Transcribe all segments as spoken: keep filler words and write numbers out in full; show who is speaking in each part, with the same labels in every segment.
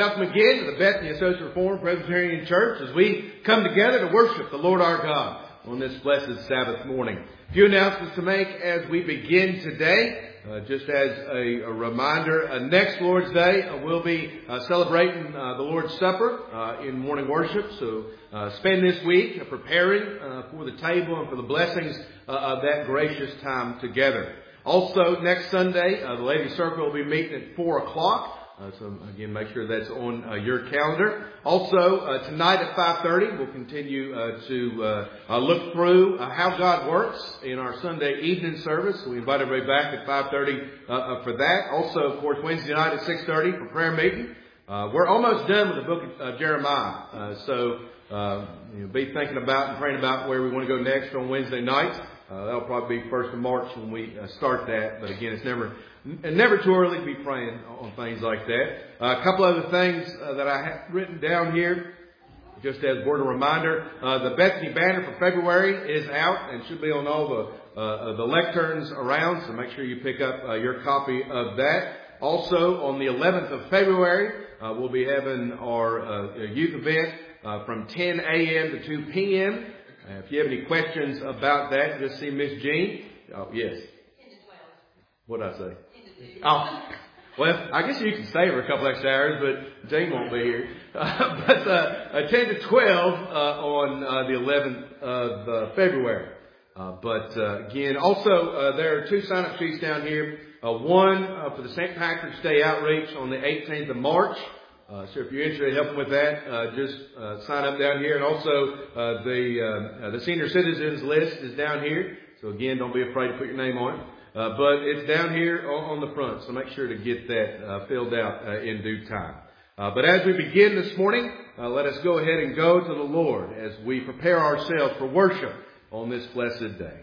Speaker 1: welcome again to the Bethany Associate Reformed Presbyterian Church as we come together to worship the Lord our God on this blessed Sabbath morning. A few announcements to make as we begin today. Uh, just as a, a reminder, uh, next Lord's Day uh, we'll be uh, celebrating uh, the Lord's Supper uh, in morning worship. So uh, spend this week uh, preparing uh, for the table and for the blessings uh, of that gracious time together. Also, next Sunday, uh, the Ladies' Circle will be meeting at four o'clock. Uh, so again, make sure that's on uh, your calendar. Also, uh, tonight at five thirty, we'll continue uh, to uh, uh, look through uh, how God works in our Sunday evening service. So we invite everybody back at five thirty uh, uh, for that. Also, of course, Wednesday night at six thirty for prayer meeting. Uh, we're almost done with the book of uh, Jeremiah. Uh, so uh, you know, be thinking about and praying about where we want to go next on Wednesday nights. Uh, that'll probably be first of March when we uh, start that. But again, it's never n- never too early to be praying on things like that. Uh, a couple other things uh, that I have written down here, just as a word of reminder. Uh, the Bethany banner for February is out and should be on all the uh, the lecterns around. So make sure you pick up uh, your copy of that. Also, on the eleventh of February, uh, we'll be having our uh, youth event uh, from ten a.m. to two p.m. Uh, if you have any questions about that, just see Miss Jean. Oh, yes. ten to twelve. What did I say? ten to two. Oh, well, I guess you can stay for a couple extra hours, but Jean won't be here. Uh, but uh, ten to twelve uh, on uh, the eleventh of uh, February. Uh, but uh, again, also uh, there are two sign-up sheets down here. Uh, one uh, for the Saint Patrick's Day outreach on the eighteenth of March. Uh, so if you're interested in helping with that, uh, just uh, sign up down here. And also uh, the uh, uh, the senior citizens list is down here. So again, don't be afraid to put your name on it. Uh, but it's down here on, on the front. So make sure to get that uh, filled out uh, in due time. Uh, but as we begin this morning, uh, let us go ahead and go to the Lord as we prepare ourselves for worship on this blessed day.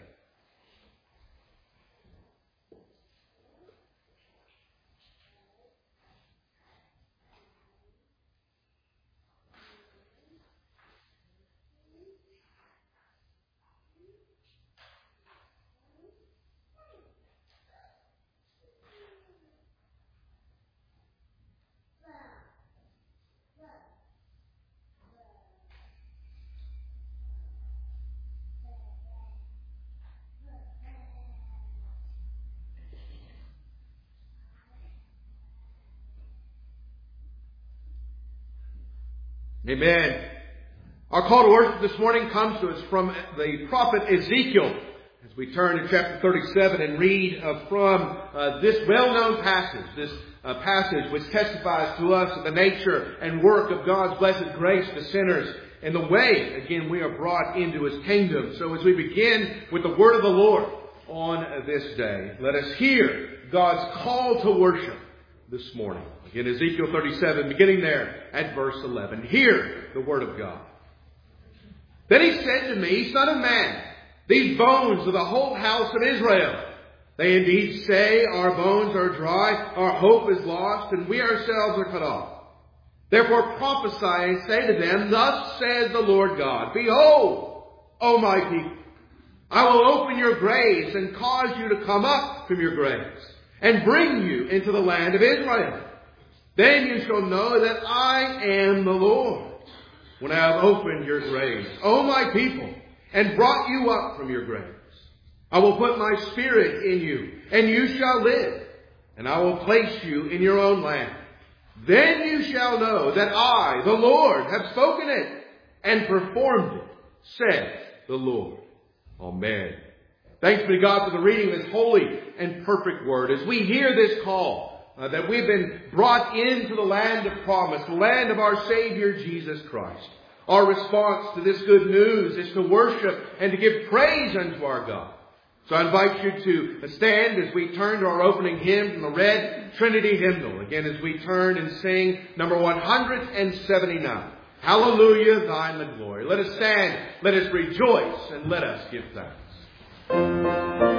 Speaker 1: Amen. Our call to worship this morning comes to us from the prophet Ezekiel. As we turn to chapter thirty-seven and read uh, from uh, this well-known passage, this uh, passage which testifies to us of the nature and work of God's blessed grace to sinners and the way, again, we are brought into His kingdom. So as we begin with the word of the Lord on this day, let us hear God's call to worship this morning. In Ezekiel thirty-seven, beginning there at verse eleven. Hear the word of God. Then he said to me, Son of man, these bones are the whole house of Israel. They indeed say, our bones are dry, our hope is lost, and we ourselves are cut off. Therefore prophesy and say to them, Thus says the Lord God, Behold, O my people, I will open your graves and cause you to come up from your graves and bring you into the land of Israel. Then you shall know that I am the Lord, when I have opened your graves, O my people, and brought you up from your graves. I will put my spirit in you, and you shall live, and I will place you in your own land. Then you shall know that I, the Lord, have spoken it and performed it, saith the Lord. Amen. Thanks be to God for the reading of His holy and perfect word. As we hear this call, Uh, that we've been brought into the land of promise, the land of our Savior Jesus Christ. Our response to this good news is to worship and to give praise unto our God. So I invite you to stand as we turn to our opening hymn from the Red Trinity Hymnal. Again, as we turn and sing number one hundred seventy-nine. Hallelujah, thine the glory. Let us stand, let us rejoice, and let us give thanks.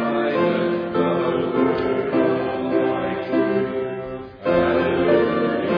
Speaker 2: Hallelujah.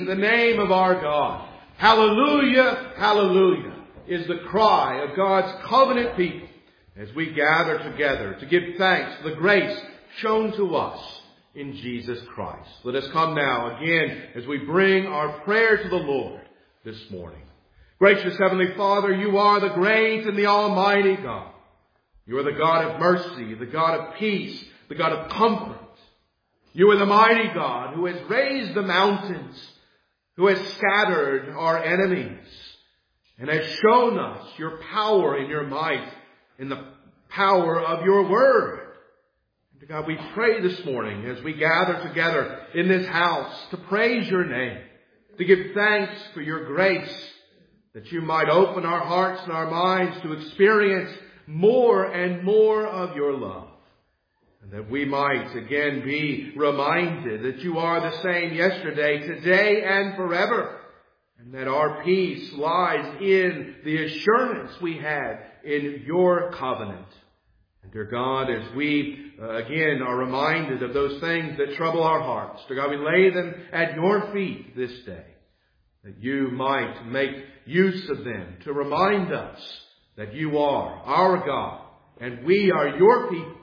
Speaker 1: to the name of our God. Hallelujah, hallelujah is the cry of God's covenant people as we gather together to give thanks for the grace shown to us in Jesus Christ. Let us come now again as we bring our prayer to the Lord this morning. Gracious Heavenly Father, you are the great and the almighty God. You are the God of mercy, the God of peace, the God of comfort. You are the mighty God who has raised the mountains, who has scattered our enemies, and has shown us your power and your might in the power of your word. And God, we pray this morning as we gather together in this house to praise your name, to give thanks for your grace, that you might open our hearts and our minds to experience more and more of your love. And that we might again be reminded that you are the same yesterday, today, and forever. And that our peace lies in the assurance we had in your covenant. And dear God, as we uh, again are reminded of those things that trouble our hearts, dear God, we lay them at your feet this day. That you might make use of them to remind us that you are our God and we are your people,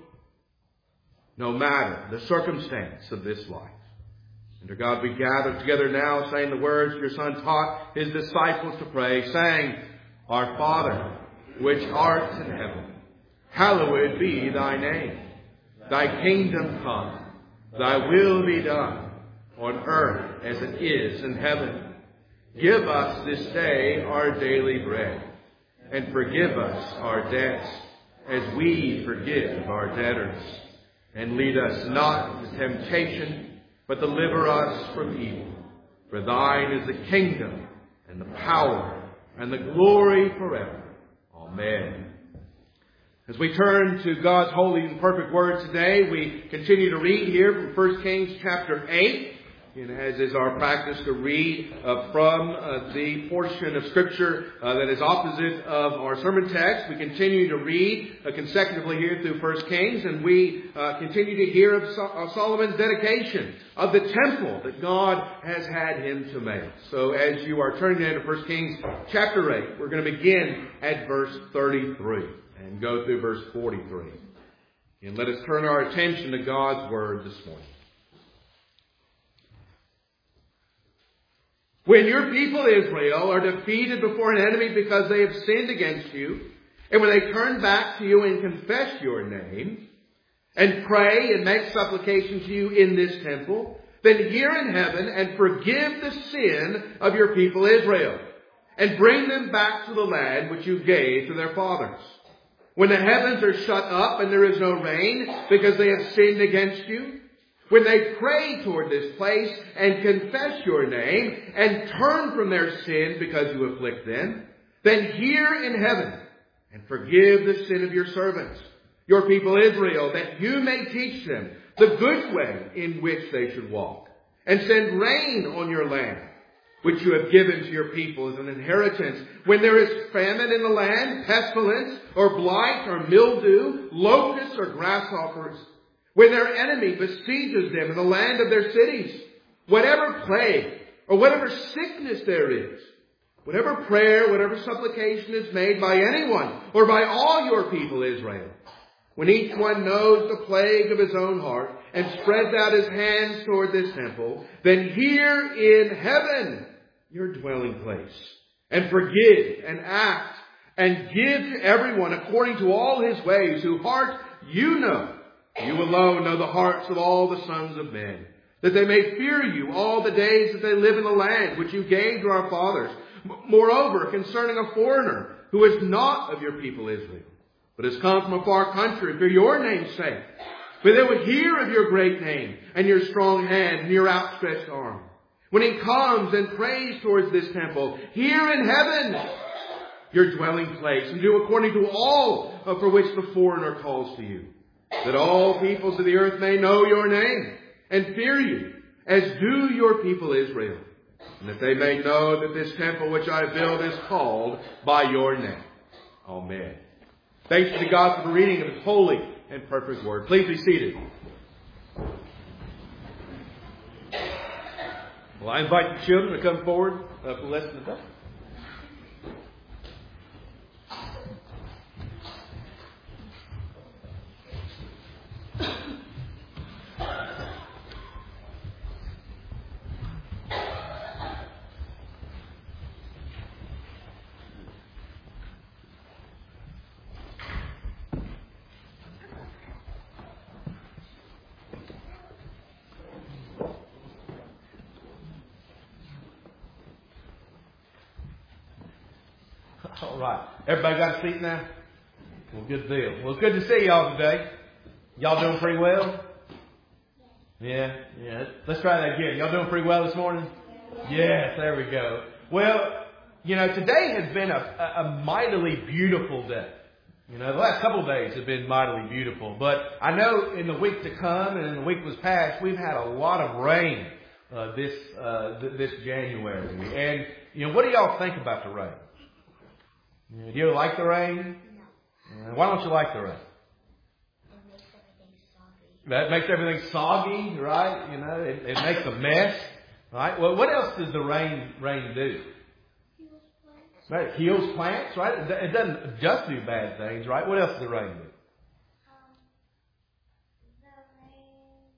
Speaker 1: no matter the circumstance of this life. And dear God, we gather together now saying the words your Son taught his disciples to pray, saying, Our Father, which art in heaven, hallowed be thy name. Thy kingdom come, thy will be done, on earth as it is in heaven. Give us this day our daily bread, and forgive us our debts, as we forgive our debtors. And lead us not into temptation, but deliver us from evil. For thine is the kingdom, and the power, and the glory forever. Amen. As we turn to God's holy and perfect word today, we continue to read here from First Kings chapter eight. And as is our practice to read uh, from uh, the portion of Scripture uh, that is opposite of our sermon text, we continue to read uh, consecutively here through First Kings, and we uh, continue to hear of, so- of Solomon's dedication of the temple that God has had him to make. So as you are turning into First Kings chapter eight, we're going to begin at verse thirty-three and go through verse forty-three. And let us turn our attention to God's Word this morning. When your people Israel are defeated before an enemy because they have sinned against you, and when they turn back to you and confess your name, and pray and make supplication to you in this temple, then hear in heaven and forgive the sin of your people Israel, and bring them back to the land which you gave to their fathers. When the heavens are shut up and there is no rain because they have sinned against you, when they pray toward this place and confess your name and turn from their sin because you afflict them, then hear in heaven and forgive the sin of your servants, your people Israel, that you may teach them the good way in which they should walk, and send rain on your land, which you have given to your people as an inheritance. When there is famine in the land, pestilence, or blight, or mildew, locusts, or grasshoppers, when their enemy besieges them in the land of their cities, whatever plague or whatever sickness there is, whatever prayer, whatever supplication is made by anyone or by all your people Israel, when each one knows the plague of his own heart and spreads out his hands toward this temple, then hear in heaven your dwelling place, and forgive and act and give to everyone according to all his ways, whose heart you know. You alone know the hearts of all the sons of men, that they may fear you all the days that they live in the land which you gave to our fathers. Moreover, concerning a foreigner who is not of your people Israel, but has come from a far country for your name's sake, for they would hear of your great name and your strong hand and your outstretched arm. When he comes and prays towards this temple, hear in heaven your dwelling place, and do according to all for which the foreigner calls to you, that all peoples of the earth may know your name and fear you, as do your people Israel, and that they may know that this temple which I build is called by your name. Amen. Thanks be to God for the reading of His holy and perfect word. Please be seated. Well, I invite the children to come forward uh, for the lesson today. All right. Everybody got a seat now? Well, good deal. Well, it's good to see y'all today. Y'all doing pretty well? Yeah, yeah. Let's try that again. Y'all doing pretty well this morning? Yes, there we go. Well, you know, today has been a, a, a mightily beautiful day. You know, the last couple of days have been mightily beautiful. But I know in the week to come and in the week was past, we've had a lot of rain uh, this uh, th- this January. And, you know, what do y'all think about the rain? Do you like the rain? No. Why don't you like the rain?
Speaker 2: It makes everything soggy.
Speaker 1: That makes everything soggy, right? You know, it, it makes a mess, right? Well, what else does the rain rain do?
Speaker 2: Heals plants.
Speaker 1: Right, it heals plants, right? It, it doesn't just do bad things, right? What else does the rain do?
Speaker 2: Um, the rain,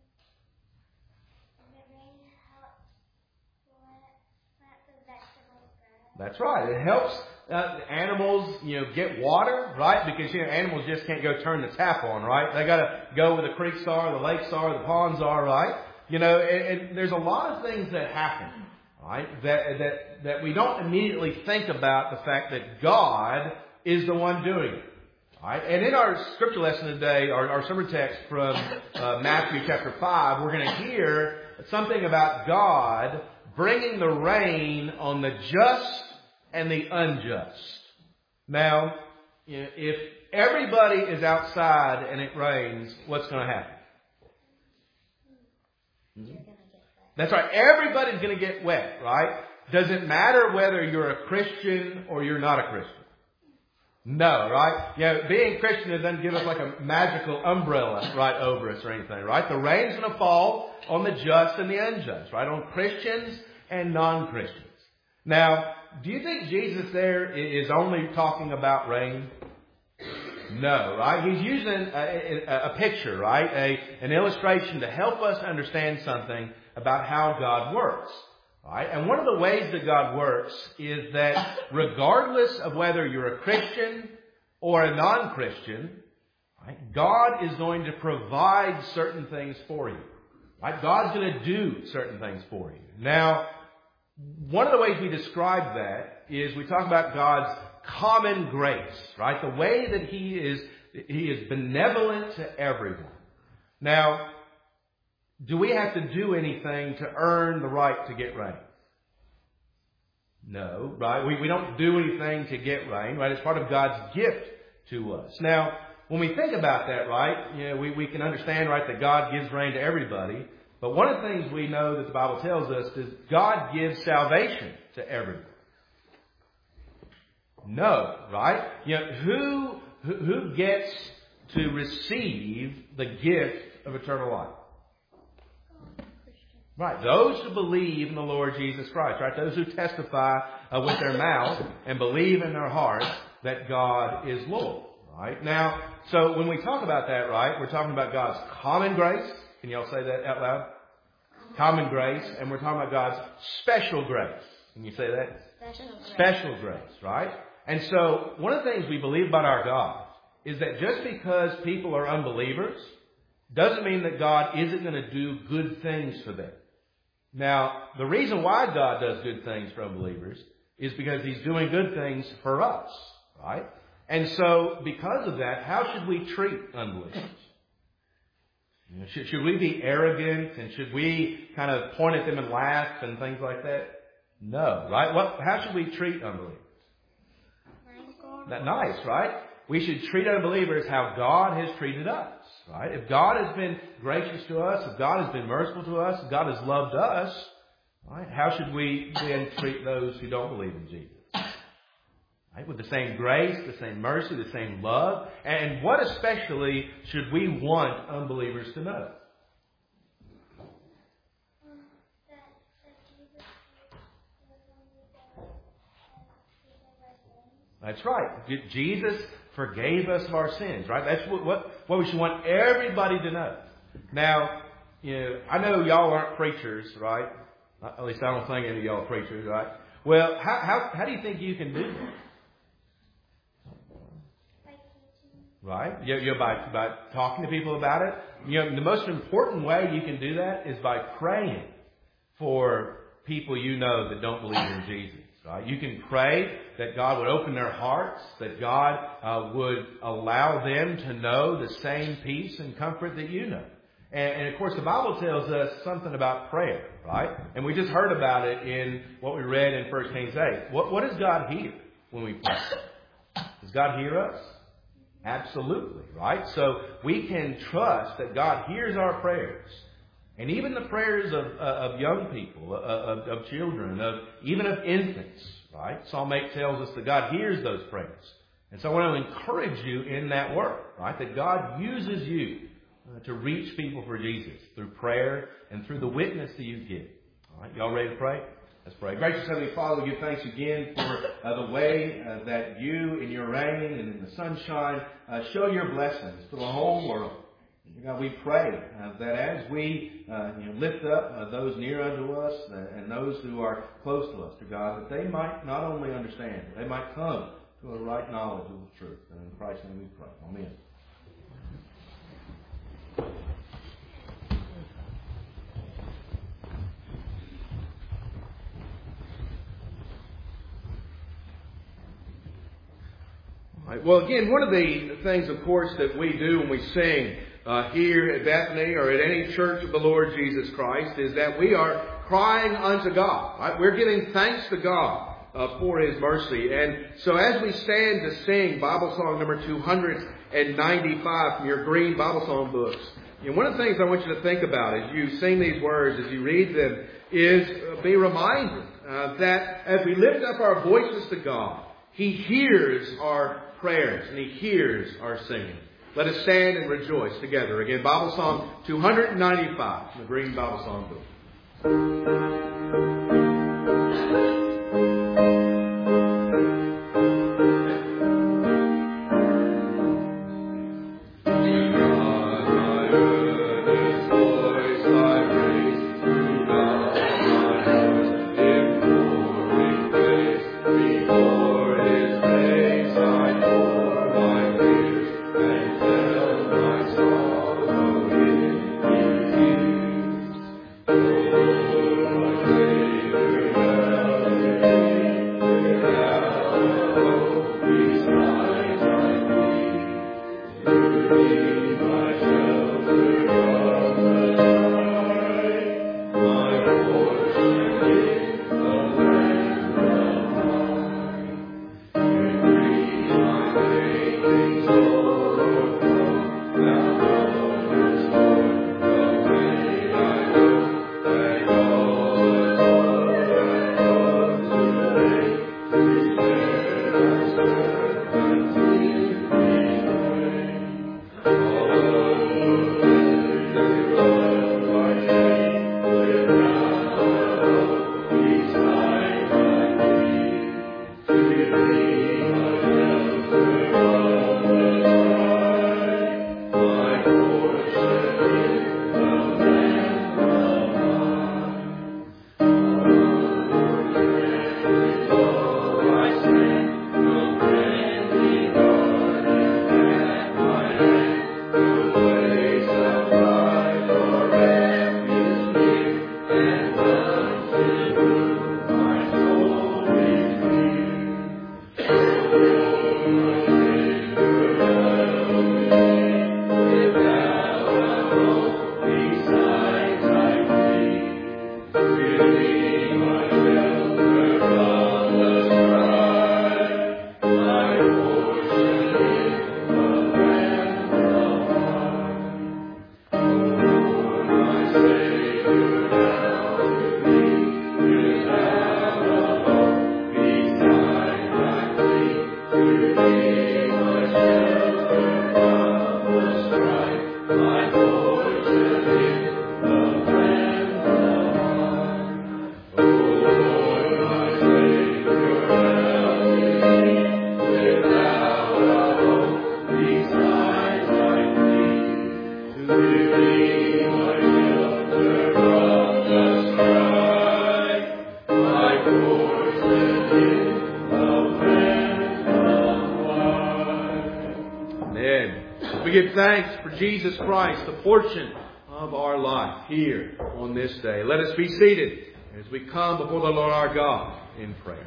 Speaker 2: the rain helps plant, plants and vegetables grow.
Speaker 1: That's right. It helps uh, animals, you know, get water, right? Because, you know, animals just can't go turn the tap on, right? They got to go where the creeks are, the lakes are, the ponds are, right? You know, and, and there's a lot of things that happen, right? That that that we don't immediately think about the fact that God is the one doing it, right? And in our scripture lesson today, our, our sermon text from uh, Matthew chapter five, we're going to hear something about God bringing the rain on the just and the unjust. Now, if everybody is outside and it rains, what's going to happen?
Speaker 2: You're gonna get wet.
Speaker 1: That's right. Everybody's going to get wet, right? Does it matter whether you're a Christian or you're not a Christian? No, right? You know, being Christian doesn't give us like a magical umbrella right over us or anything, right? The rain's going to fall on the just and the unjust, right? On Christians and non-Christians. Now, do you think Jesus there is only talking about rain? No, right? He's using a, a, a picture, right? A, an illustration to help us understand something about how God works, right? And one of the ways that God works is that regardless of whether you're a Christian or a non-Christian, right, God is going to provide certain things for you, right? God's going to do certain things for you. Now, one of the ways we describe that is we talk about God's common grace, right? The way that He is, He is benevolent to everyone. Now, do we have to do anything to earn the right to get rain? No, right? We, we don't do anything to get rain, right? It's part of God's gift to us. Now, when we think about that, right, you know, we, we can understand, right, that God gives rain to everybody. But one of the things we know that the Bible tells us is God gives salvation to everyone. No, right? You know, who, who who gets to receive the gift of eternal life? Right, those who believe in the Lord Jesus Christ, right? Those who testify uh, with their mouth and believe in their heart that God is Lord, right? Now, so when we talk about that, right, we're talking about God's common grace. Can y'all say that out loud? Common grace, and we're talking about God's special grace. Can you say that?
Speaker 2: Special grace.
Speaker 1: Special grace, right? And so, one of the things we believe about our God is that just because people are unbelievers doesn't mean that God isn't going to do good things for them. Now, the reason why God does good things for unbelievers is because He's doing good things for us, right? And so, because of that, how should we treat unbelievers? You know, should, should we be arrogant and should we kind of point at them and laugh and things like that? No, right? What? How should we treat unbelievers? That nice, right? We should treat unbelievers how God has treated us, right? If God has been gracious to us, if God has been merciful to us, if God has loved us, right? How should we then treat those who don't believe in Jesus? Right? With the same grace, the same mercy, the same love. And what especially should we want unbelievers to know?
Speaker 2: Um, that, that Jesus
Speaker 3: That's right. Jesus forgave us of our sins, right? That's what, what, what we should want everybody to know. Now, you know, I know y'all aren't preachers, right? At least I don't think any of y'all are preachers, right? Well, how, how, how do you think you can do that? Right? You, you know, by, by talking to people about it. You know, the most important way you can do that is by praying for people you know that don't believe in Jesus. Right? You can pray that God would open their hearts, that God uh, would allow them to know the same peace and comfort that you know. And, and of course, the Bible tells us something about prayer, right? And we just heard about it in what we read in First Kings eight. What, what does God hear when we pray? Does God hear us? Absolutely, right? So we can trust that God hears our prayers. And even the prayers of, uh, of young people, uh, of, of children, of even of infants, right? Psalm eight tells us that God hears those prayers. And so I want to encourage you in that work, right? That God uses you uh, to reach people for Jesus through prayer and through the witness that you give. All right, y'all ready to pray? Let's pray. Gracious Heavenly Father, we give thanks again for uh, the way uh, that you, in your rain and in the sunshine, uh, show your blessings to the whole world. God, we pray uh, that as we uh, you know, lift up uh, those near unto us uh, and those who are close to us, to God, that they might not only understand, but they might come to a right knowledge of the truth. And in Christ's name we pray. Amen.
Speaker 1: All right. Well, again, one of the things, of course, that we do when we sing uh, here at Bethany or at any church of the Lord Jesus Christ is that we are crying unto God. Right? We're giving thanks to God uh, for His mercy. And so as we stand to sing Bible song number two hundred ninety-five from your green Bible song books, you know, one of the things I want you to think about as you sing these words, as you read them, is uh, be reminded uh, that as we lift up our voices to God, He hears our prayers and He hears our singing. Let us stand and rejoice together. Again, Bible Song two hundred ninety-five, the Green Bible Song Book.
Speaker 3: Oh.
Speaker 1: Give thanks for Jesus Christ, the portion of our life here on this day. Let us be seated as we come before the Lord our God in prayer.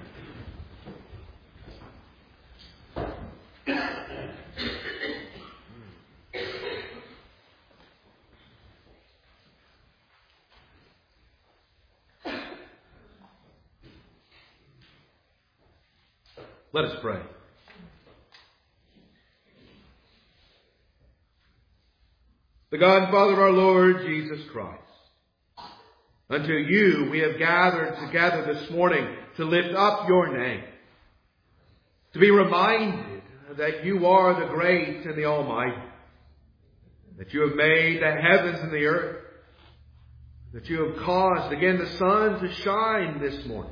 Speaker 1: Let us pray. The God and Father of our Lord Jesus Christ, unto you we have gathered together this morning to lift up your name, to be reminded that you are the great and the Almighty, that you have made the heavens and the earth, that you have caused again the sun to shine this morning.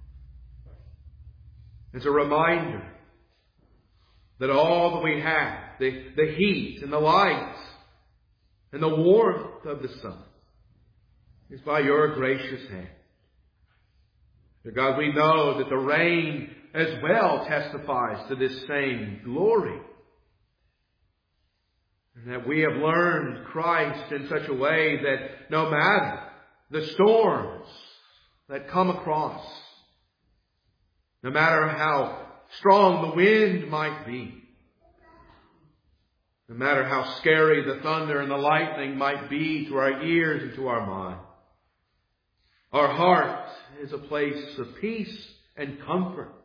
Speaker 1: It's a reminder that all that we have, the, the heat and the light and the warmth of the sun, is by your gracious hand. Dear God, we know that the rain as well testifies to this same glory. And that we have learned Christ in such a way that no matter the storms that come across, no matter how strong the wind might be, no matter how scary the thunder and the lightning might be to our ears and to our mind, our heart is a place of peace and comfort.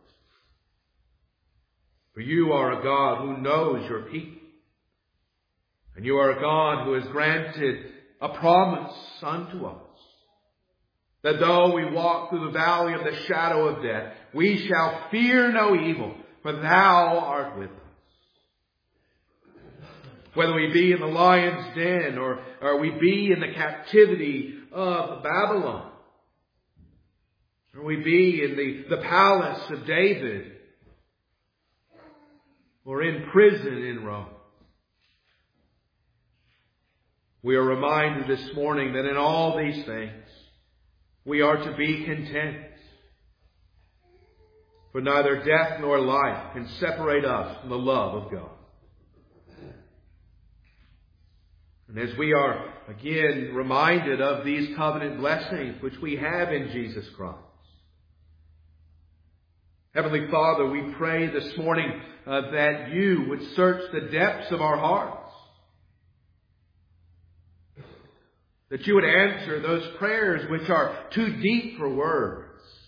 Speaker 1: For you are a God who knows your people. And you are a God who has granted a promise unto us, that though we walk through the valley of the shadow of death, we shall fear no evil, for thou art with us. Whether we be in the lion's den or, or we be in the captivity of Babylon, or we be in the, the palace of David, or in prison in Rome, we are reminded this morning that in all these things we are to be content. For neither death nor life can separate us from the love of God. And as we are again reminded of these covenant blessings which we have in Jesus Christ, Heavenly Father, we pray this morning uh, that you would search the depths of our hearts, that you would answer those prayers which are too deep for words.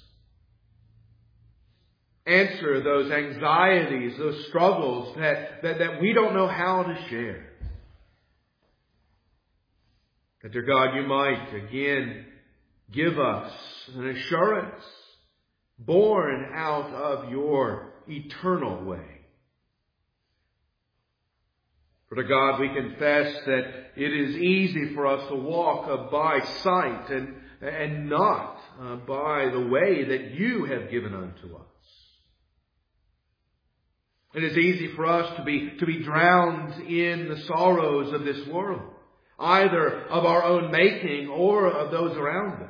Speaker 1: Answer those anxieties, those struggles that, that, that we don't know how to share. That, dear God, you might again give us an assurance born out of your eternal way. For to God we confess that it is easy for us to walk by sight and, and not uh, by the way that you have given unto us. It is easy for us to be, to be drowned in the sorrows of this world, either of our own making or of those around us.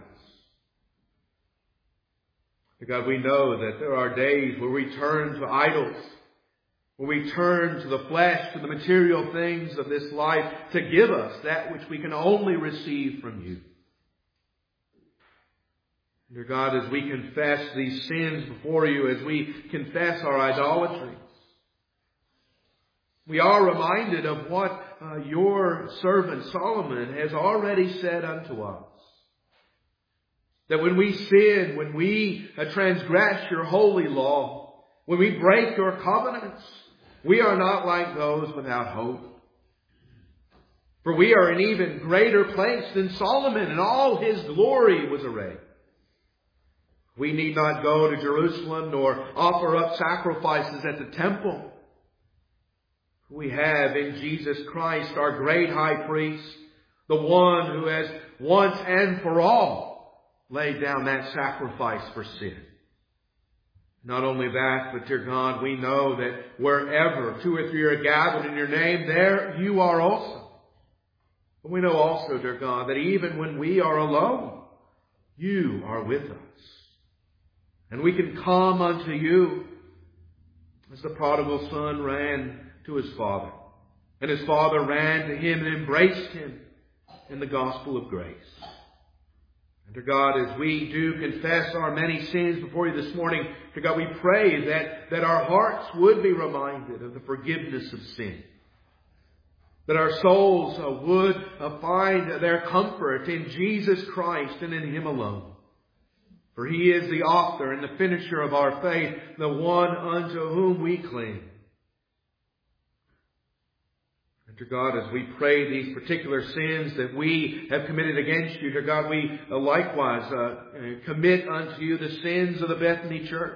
Speaker 1: God, we know that there are days where we turn to idols, where we turn to the flesh, to the material things of this life to give us that which we can only receive from you. Dear God, as we confess these sins before you, as we confess our idolatries, we are reminded of what uh, your servant Solomon has already said unto us. That when we sin, when we uh, transgress your holy law, when we break your covenants, we are not like those without hope. For we are in even greater place than Solomon, and all his glory was arrayed. We need not go to Jerusalem nor offer up sacrifices at the temple. We have in Jesus Christ, our great high priest, the one who has once and for all laid down that sacrifice for sin. Not only that, but dear God, we know that wherever two or three are gathered in your name, there you are also. But we know also, dear God, that even when we are alone, You are with us. And we can come unto You as the prodigal son ran to his father. And his father ran to him and embraced him in the gospel of grace. And dear God, as we do confess our many sins before You this morning, dear God, we pray that, that our hearts would be reminded of the forgiveness of sin. That our souls uh, would uh, find their comfort in Jesus Christ and in Him alone. For He is the author and the finisher of our faith, the one unto whom we cling. And dear God, as we pray these particular sins that we have committed against You, dear God, we uh, likewise uh, commit unto You the sins of the Bethany Church.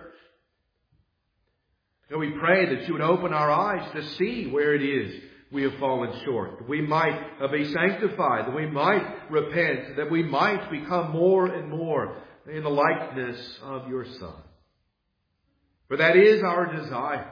Speaker 1: And we pray that You would open our eyes to see where it is we have fallen short, that we might uh, be sanctified, that we might repent, that we might become more and more in the likeness of Your Son. For that is our desire.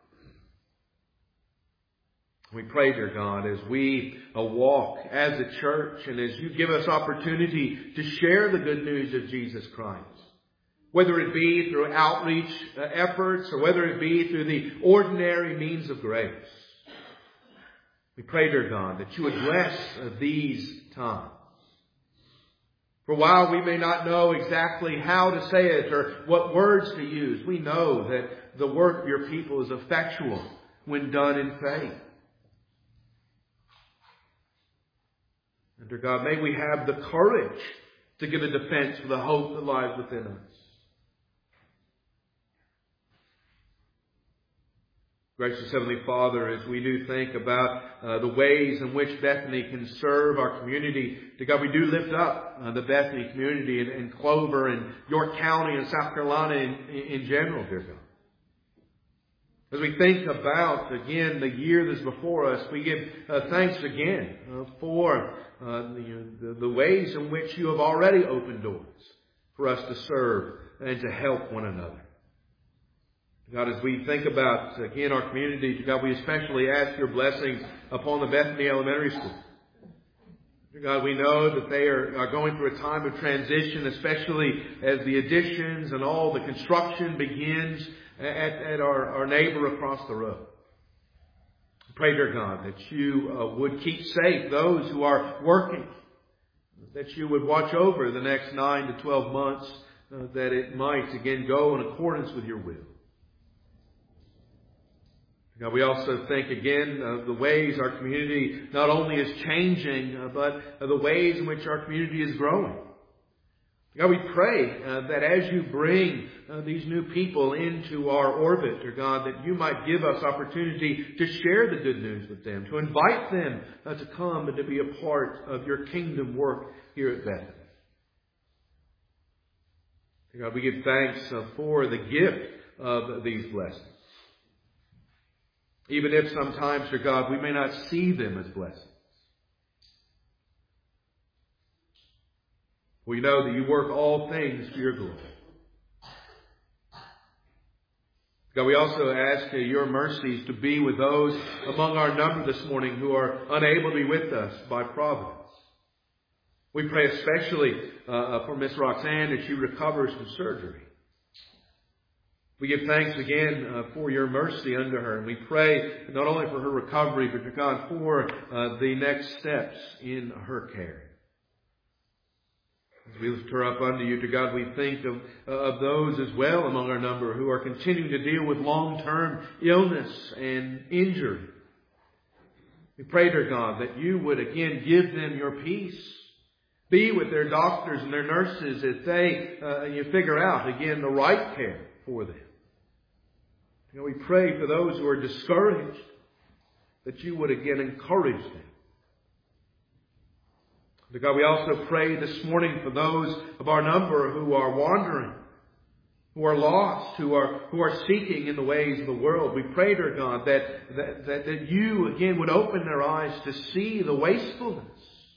Speaker 1: We pray, dear God, as we uh, walk as a church and as You give us opportunity to share the good news of Jesus Christ, whether it be through outreach uh, efforts or whether it be through the ordinary means of grace. We pray, dear God, that You would bless uh, these times. For while we may not know exactly how to say it or what words to use, we know that the work of Your people is effectual when done in faith. And dear God, may we have the courage to give a defense for the hope that lies within us. Gracious Heavenly Father, as we do think about uh, the ways in which Bethany can serve our community, dear God, we do lift up uh, the Bethany community and, and Clover and York County and South Carolina in, in general, dear God. As we think about, again, the year that's before us, we give uh, thanks again uh, for uh, the, the, the ways in which You have already opened doors for us to serve and to help one another. God, as we think about, again, our community, God, we especially ask Your blessings upon the Bethany Elementary School. God, we know that they are, are going through a time of transition, especially as the additions and all the construction begins at, at our, our neighbor across the road. Pray, dear God, that You uh, would keep safe those who are working, that You would watch over the next nine to twelve months, uh, that it might, again, go in accordance with Your will. God, we also think again of the ways our community not only is changing, uh, but of the ways in which our community is growing. God, we pray uh, that as You bring uh, these new people into our orbit, dear God, that You might give us opportunity to share the good news with them, to invite them uh, to come and to be a part of Your kingdom work here at Bethany. Dear God, we give thanks uh, for the gift of these blessings. Even if sometimes, dear God, we may not see them as blessings. We know that You work all things for Your glory. God, we also ask Your mercies to be with those among our number this morning who are unable to be with us by providence. We pray especially uh, for Miss Roxanne as she recovers from surgery. We give thanks again uh, for Your mercy unto her. And we pray not only for her recovery, but, dear God, for uh, the next steps in her care. As we lift her up unto You, dear God, we think of, uh, of those as well among our number who are continuing to deal with long-term illness and injury. We pray, dear God, that You would again give them Your peace. Be with their doctors and their nurses as they uh, you figure out, again, the right care for them. You know, we pray for those who are discouraged, that You would again encourage them. Dear God, we also pray this morning for those of our number who are wandering, who are lost, who are who are seeking in the ways of the world. We pray, dear God, that, that, that, that You again would open their eyes to see the wastefulness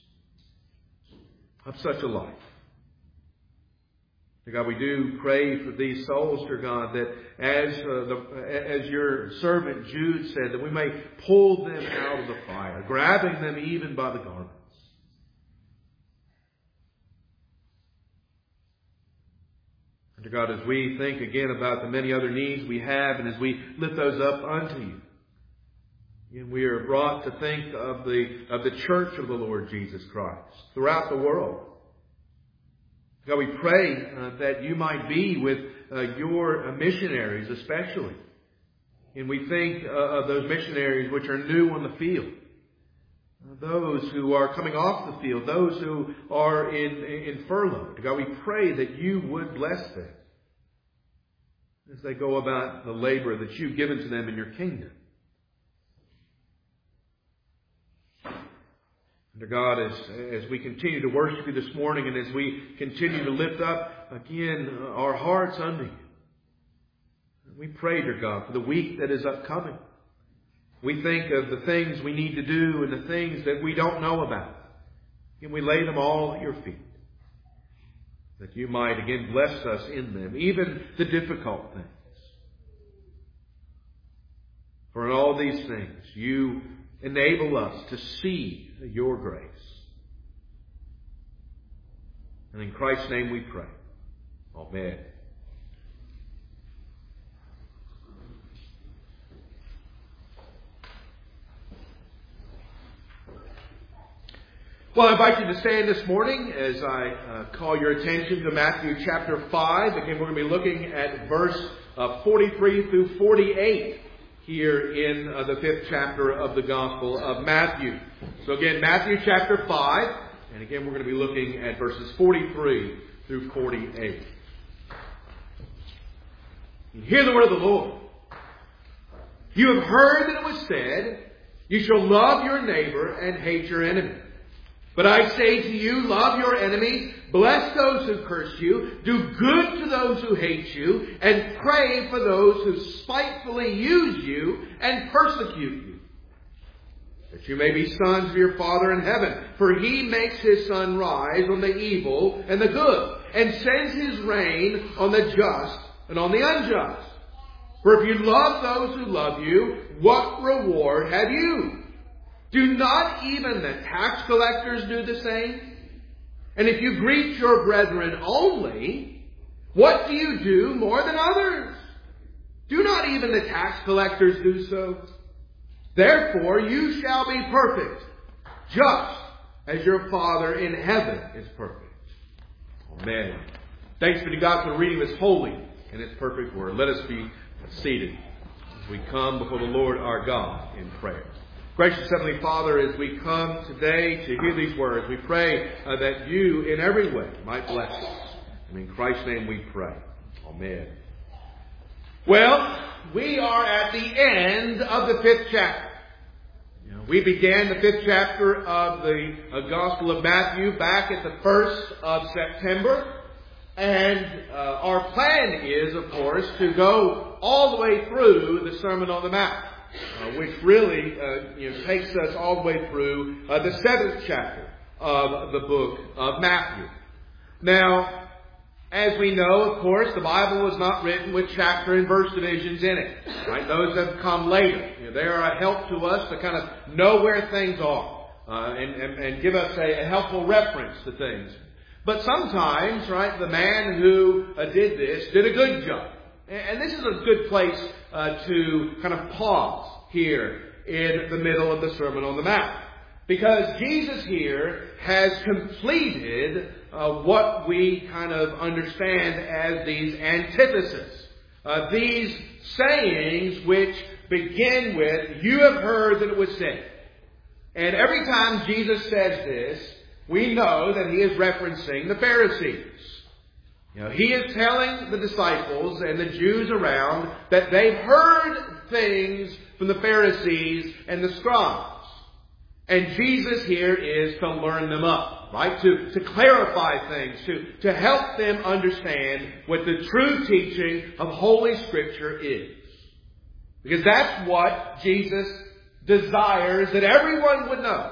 Speaker 1: of such a life. Dear God, we do pray for these souls, dear God, that as uh, the, as Your servant Jude said, that we may pull them out of the fire, grabbing them even by the garments. Dear God, as we think again about the many other needs we have and as we lift those up unto you, and we are brought to think of the, of the church of the Lord Jesus Christ throughout the world. God, we pray uh, that you might be with uh, your uh, missionaries especially. And we think uh, of those missionaries which are new on the field. Those who are coming off the field, those who are in, in furlough. God, we pray that you would bless them as they go about the labor that you've given to them in your kingdom. Dear God, as, as we continue to worship you this morning and as we continue to lift up again our hearts unto you, we pray, dear God, for the week that is upcoming. We think of the things we need to do and the things that we don't know about. And we lay them all at your feet. That you might again bless us in them, even the difficult things. For in all these things, you enable us to see your grace. And in Christ's name we pray. Amen. Well, I invite you to stand this morning as I uh, call your attention to Matthew chapter five. Again, we're going to be looking at verse uh, forty-three through forty-eight here in uh, the fifth chapter of the Gospel of Matthew. So again, Matthew chapter five, and again, we're going to be looking at verses forty-three through forty-eight. You hear the word of the Lord. You have heard that it was said, you shall love your neighbor and hate your enemy. But I say to you, love your enemies, bless those who curse you, do good to those who hate you, and pray for those who spitefully use you and persecute you, that you may be sons of your Father in heaven. For he makes his sun rise on the evil and the good, and sends his rain on the just and on the unjust. For if you love those who love you, what reward have you? Do not even the tax collectors do the same? And if you greet your brethren only, what do you do more than others? Do not even the tax collectors do so? Therefore you shall be perfect, just as your Father in heaven is perfect. Amen. Thanks be to God for reading this holy and His perfect word. Let us be seated as we come before the Lord our God in prayer. Gracious Heavenly Father, as we come today to hear these words, we pray uh, that you in every way might bless us. And in Christ's name we pray. Amen. Well, we are at the end of the fifth chapter. You know, we began the fifth chapter of the uh, Gospel of Matthew back at the first of September. And uh, our plan is, of course, to go all the way through the Sermon on the Mount. Uh, which really uh, you know, takes us all the way through uh, the seventh chapter of the book of Matthew. Now, as we know, of course, the Bible was not written with chapter and verse divisions in it. Right? Those have come later. You know, they are a help to us to kind of know where things are uh, and, and, and give us a, a helpful reference to things. But sometimes, right, the man who uh, did this did a good job. And this is a good place uh, to kind of pause here in the middle of the Sermon on the Mount. Because Jesus here has completed uh, what we kind of understand as these antitheses. Uh, these sayings which begin with, you have heard that it was said. And every time Jesus says this, we know that he is referencing the Pharisees. You know, he is telling the disciples and the Jews around that they've heard things from the Pharisees and the scribes. And Jesus here is to learn them up, right? To, to clarify things, to, to help them understand what the true teaching of Holy Scripture is. Because that's what Jesus desires that everyone would know.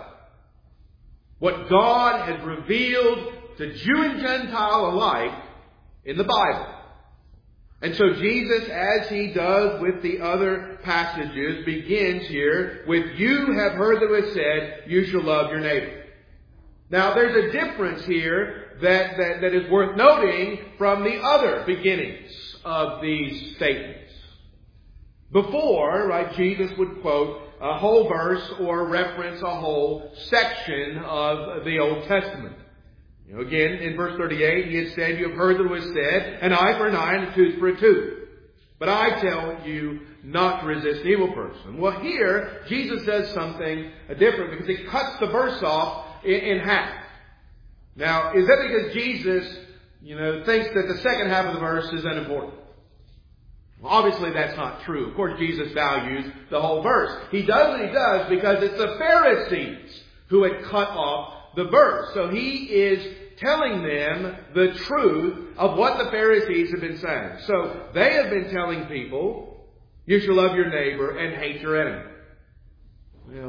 Speaker 1: What God has revealed to Jew and Gentile alike in the Bible. And so Jesus, as he does with the other passages, begins here with, you have heard that it was said, you shall love your neighbor. Now, there's a difference here that, that, that is worth noting from the other beginnings of these statements. Before, right, Jesus would quote a whole verse or reference a whole section of the Old Testament. You know, again, in verse thirty-eight, he had said, "You have heard that it was said, an eye for an eye and a tooth for a tooth. But I tell you not to resist an evil person." Well, here, Jesus does something different because he cuts the verse off in, in half. Now, is that because Jesus, you know, thinks that the second half of the verse is unimportant? Well, obviously that's not true. Of course, Jesus values the whole verse. He does what he does because it's the Pharisees who had cut off the verse. So he is telling them the truth of what the Pharisees have been saying. So they have been telling people, you shall love your neighbor and hate your enemy. Well,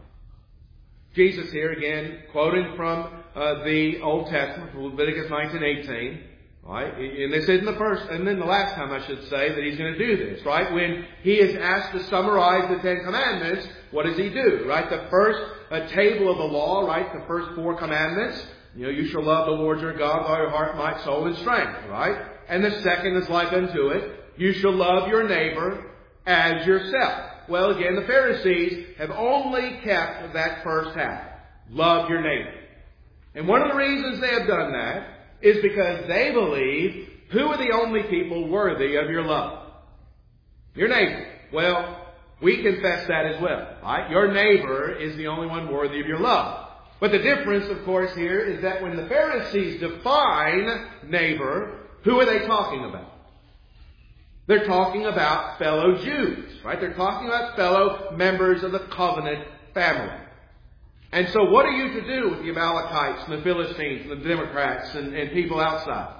Speaker 1: Jesus here again, quoting from uh, the Old Testament, Leviticus nineteen eighteen. Right? And this isn't the first, and then the last time I should say that he's going to do this, right? When he is asked to summarize the Ten Commandments, what does he do? Right? The first uh, table of the law, right? The first four commandments. You know, you shall love the Lord your God with all your heart, might, soul, and strength, right? And the second is like unto it. You shall love your neighbor as yourself. Well, again, the Pharisees have only kept that first half. Love your neighbor. And one of the reasons they have done that is because they believe, who are the only people worthy of your love? Your neighbor. Well, we confess that as well, right? Your neighbor is the only one worthy of your love. But the difference, of course, here is that when the Pharisees define neighbor, who are they talking about? They're talking about fellow Jews, right? They're talking about fellow members of the covenant family. And so what are you to do with the Amalekites and the Philistines and the Democrats and, and people outside?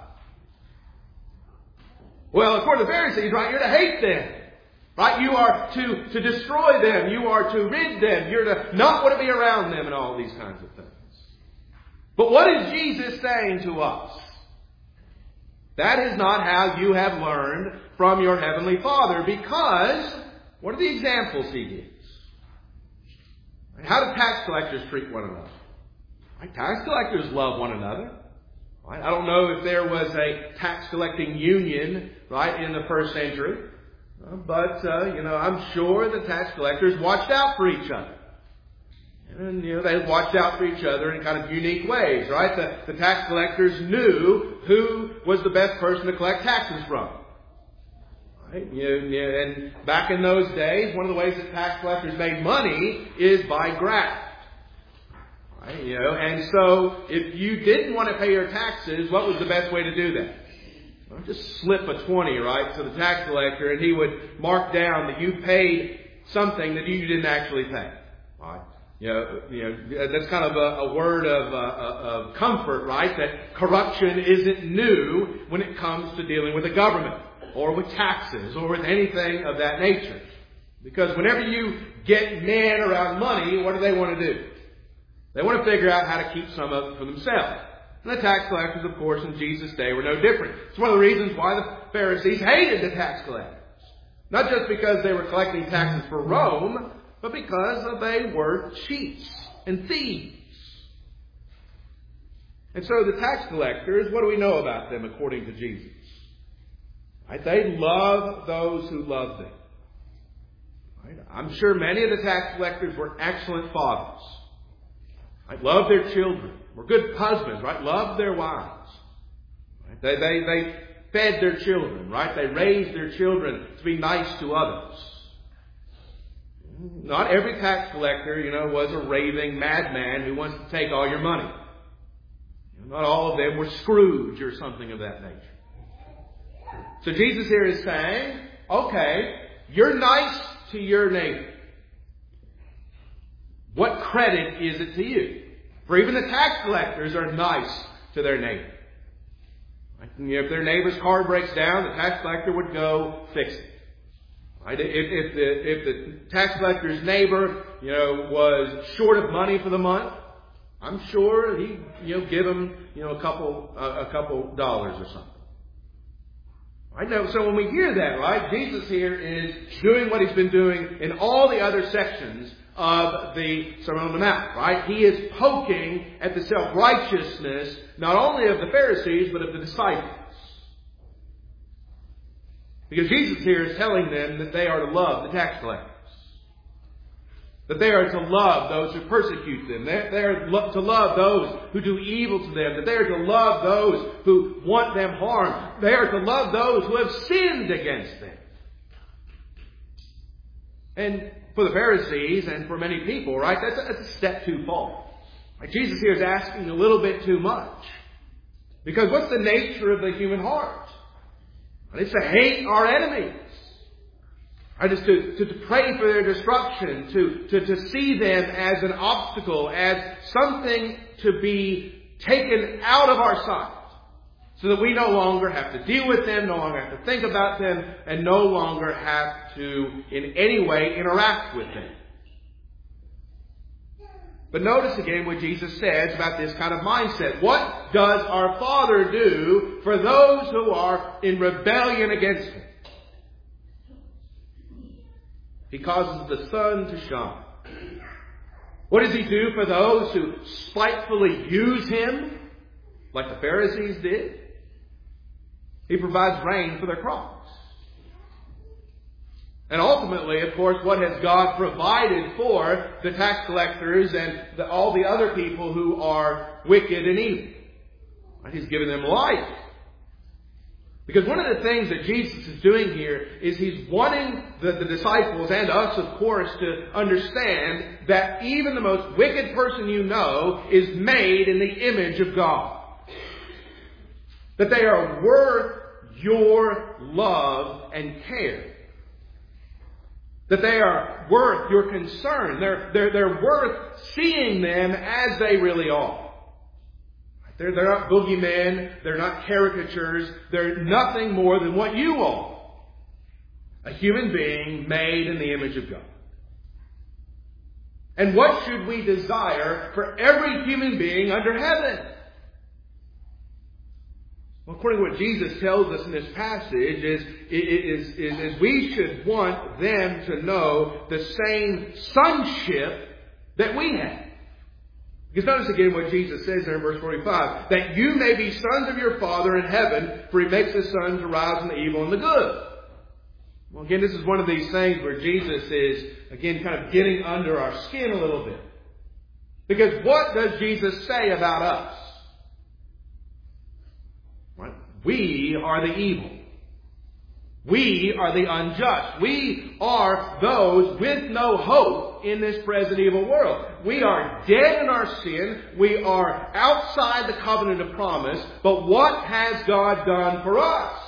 Speaker 1: Well, according to the Pharisees, right, you're to hate them. Right? You are to, to destroy them. You are to rid them. You're to not want to be around them and all these kinds of things. But what is Jesus saying to us? That is not how you have learned from your Heavenly Father, because what are the examples He gives? How do tax collectors treat one another? Right? Tax collectors love one another. Right? I don't know if there was a tax collecting union, right, in the first century. Uh, but, uh, you know, I'm sure the tax collectors watched out for each other. And, you know, they watched out for each other in kind of unique ways, right? The, the tax collectors knew who was the best person to collect taxes from. Right? You know, you know, and back in those days, one of the ways that tax collectors made money is by graft. Right? You know, and so if you didn't want to pay your taxes, what was the best way to do that? Well, just slip a twenty, right, to the tax collector, and he would mark down that you paid something that you didn't actually pay. Right? You know, you know, that's kind of a, a word of, uh, of comfort, right? That corruption isn't new when it comes to dealing with the government, or with taxes, or with anything of that nature. Because whenever you get men around money, what do they want to do? They want to figure out how to keep some of it for themselves. And the tax collectors, of course, in Jesus' day were no different. It's one of the reasons why the Pharisees hated the tax collectors. Not just because they were collecting taxes for Rome, but because they were cheats and thieves. And so the tax collectors, what do we know about them according to Jesus? Right? They love those who love them. Right? I'm sure many of the tax collectors were excellent fathers. Right? Loved their children. Were good husbands. Right? Loved their wives. Right? They, they, they fed their children. Right? They raised their children to be nice to others. Not every tax collector, you know, was a raving madman who wants to take all your money. Not all of them were Scrooge or something of that nature. So Jesus here is saying, okay, you're nice to your neighbor. What credit is it to you? For even the tax collectors are nice to their neighbor. Right? You know, if their neighbor's car breaks down, the tax collector would go fix it. Right? If, if, the, if the tax collector's neighbor, you know, was short of money for the month, I'm sure he'd, you know, give him, you know, a couple, uh, a couple dollars or something. Right? Now, so when we hear that, right, Jesus here is doing what he's been doing in all the other sections of the Sermon on the Mount, right? He is poking at the self-righteousness, not only of the Pharisees, but of the disciples. Because Jesus here is telling them that they are to love the tax collectors. That they are to love those who persecute them. They are to love those who do evil to them. That they are to love those who want them harm. They are to love those who have sinned against them. And for the Pharisees and for many people, right, that's a, that's a step too far. Like Jesus here is asking a little bit too much. Because what's the nature of the human heart? It's to hate our enemies. Right? It's to, to, to pray for their destruction, to, to, to see them as an obstacle, as something to be taken out of our sight. So that we no longer have to deal with them, no longer have to think about them, and no longer have to in any way interact with them. But notice again what Jesus says about this kind of mindset. What does our Father do for those who are in rebellion against Him? He causes the sun to shine. What does He do for those who spitefully use Him, like the Pharisees did? He provides rain for their crops. And ultimately, of course, what has God provided for the tax collectors and the, all the other people who are wicked and evil? He's given them life. Because one of the things that Jesus is doing here is He's wanting the, the disciples and us, of course, to understand that even the most wicked person you know is made in the image of God. That they are worth your love and care. That they are worth your concern. They're, they're, they're worth seeing them as they really are. They're, they're not boogeymen. They're not caricatures. They're nothing more than what you are. A human being made in the image of God. And what should we desire for every human being under heaven? Well, according to what Jesus tells us in this passage, is, is, is, is we should want them to know the same sonship that we have. Because notice again what Jesus says there in verse forty-five. That you may be sons of your Father in heaven, for He makes His sun to rise on the evil and the good. Well, again, this is one of these things where Jesus is, again, kind of getting under our skin a little bit. Because what does Jesus say about us? We are the evil. We are the unjust. We are those with no hope in this present evil world. We are dead in our sin. We are outside the covenant of promise. But what has God done for us?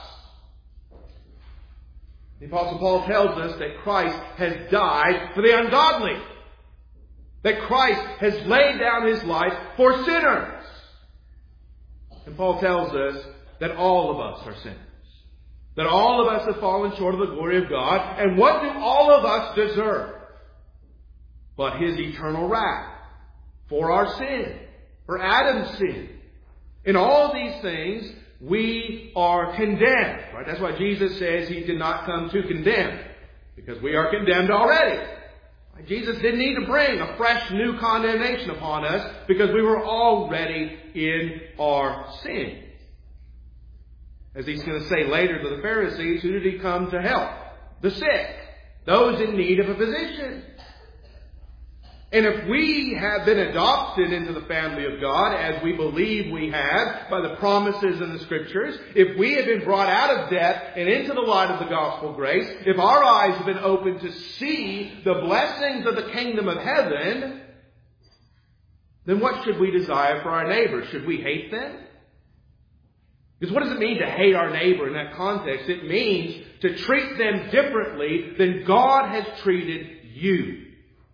Speaker 1: The Apostle Paul tells us that Christ has died for the ungodly. That Christ has laid down His life for sinners. And Paul tells us that all of us are sinners. That all of us have fallen short of the glory of God. And what do all of us deserve? But His eternal wrath for our sin. For Adam's sin. In all these things, we are condemned. Right? That's why Jesus says He did not come to condemn. Because we are condemned already. Right? Jesus didn't need to bring a fresh new condemnation upon us. Because we were already in our sin. As He's going to say later to the Pharisees, who did He come to help? The sick. Those in need of a physician. And if we have been adopted into the family of God, as we believe we have by the promises in the Scriptures, if we have been brought out of death and into the light of the gospel grace, if our eyes have been opened to see the blessings of the kingdom of heaven, then what should we desire for our neighbors? Should we hate them? Because what does it mean to hate our neighbor in that context? It means to treat them differently than God has treated you.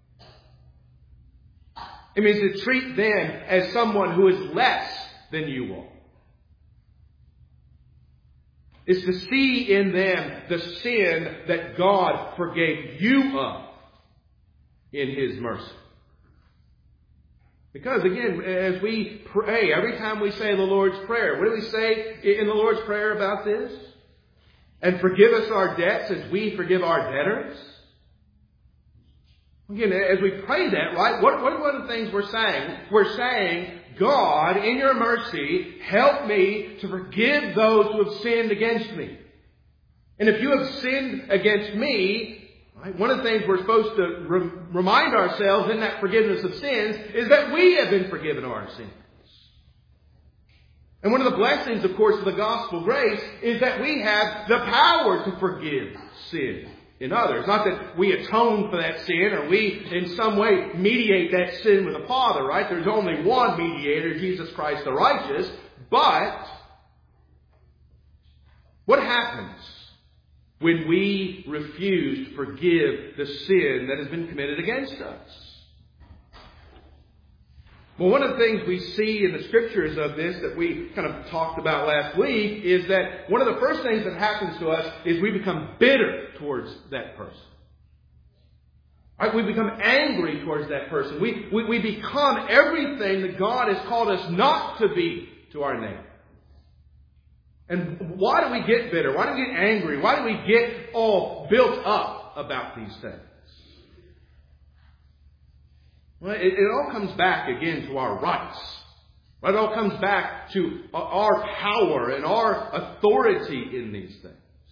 Speaker 1: It means to treat them as someone who is less than you are. It's to see in them the sin that God forgave you of in His mercy. Because again, as we pray, every time we say the Lord's Prayer, what do we say in the Lord's Prayer about this? And forgive us our debts as we forgive our debtors. Again, as we pray that, right, what, what are one of the things we're saying? We're saying, God, in your mercy, help me to forgive those who have sinned against me. And if you have sinned against me, right, one of the things we're supposed to re- remind ourselves in that forgiveness of sins is that we have been forgiven of our sins. And one of the blessings, of course, of the gospel grace is that we have the power to forgive sin in others. Not that we atone for that sin or we in some way mediate that sin with the Father, right? There's only one mediator, Jesus Christ the righteous. But what happens when we refuse to forgive the sin that has been committed against us? Well, one of the things we see in the scriptures of this that we kind of talked about last week is that one of the first things that happens to us is we become bitter towards that person. Right? We become angry towards that person. We, we, we become everything that God has called us not to be to our neighbor. And why do we get bitter? Why do we get angry? Why do we get all built up about these things? Well, it, it all comes back again to our rights. Right? It all comes back to our power and our authority in these things.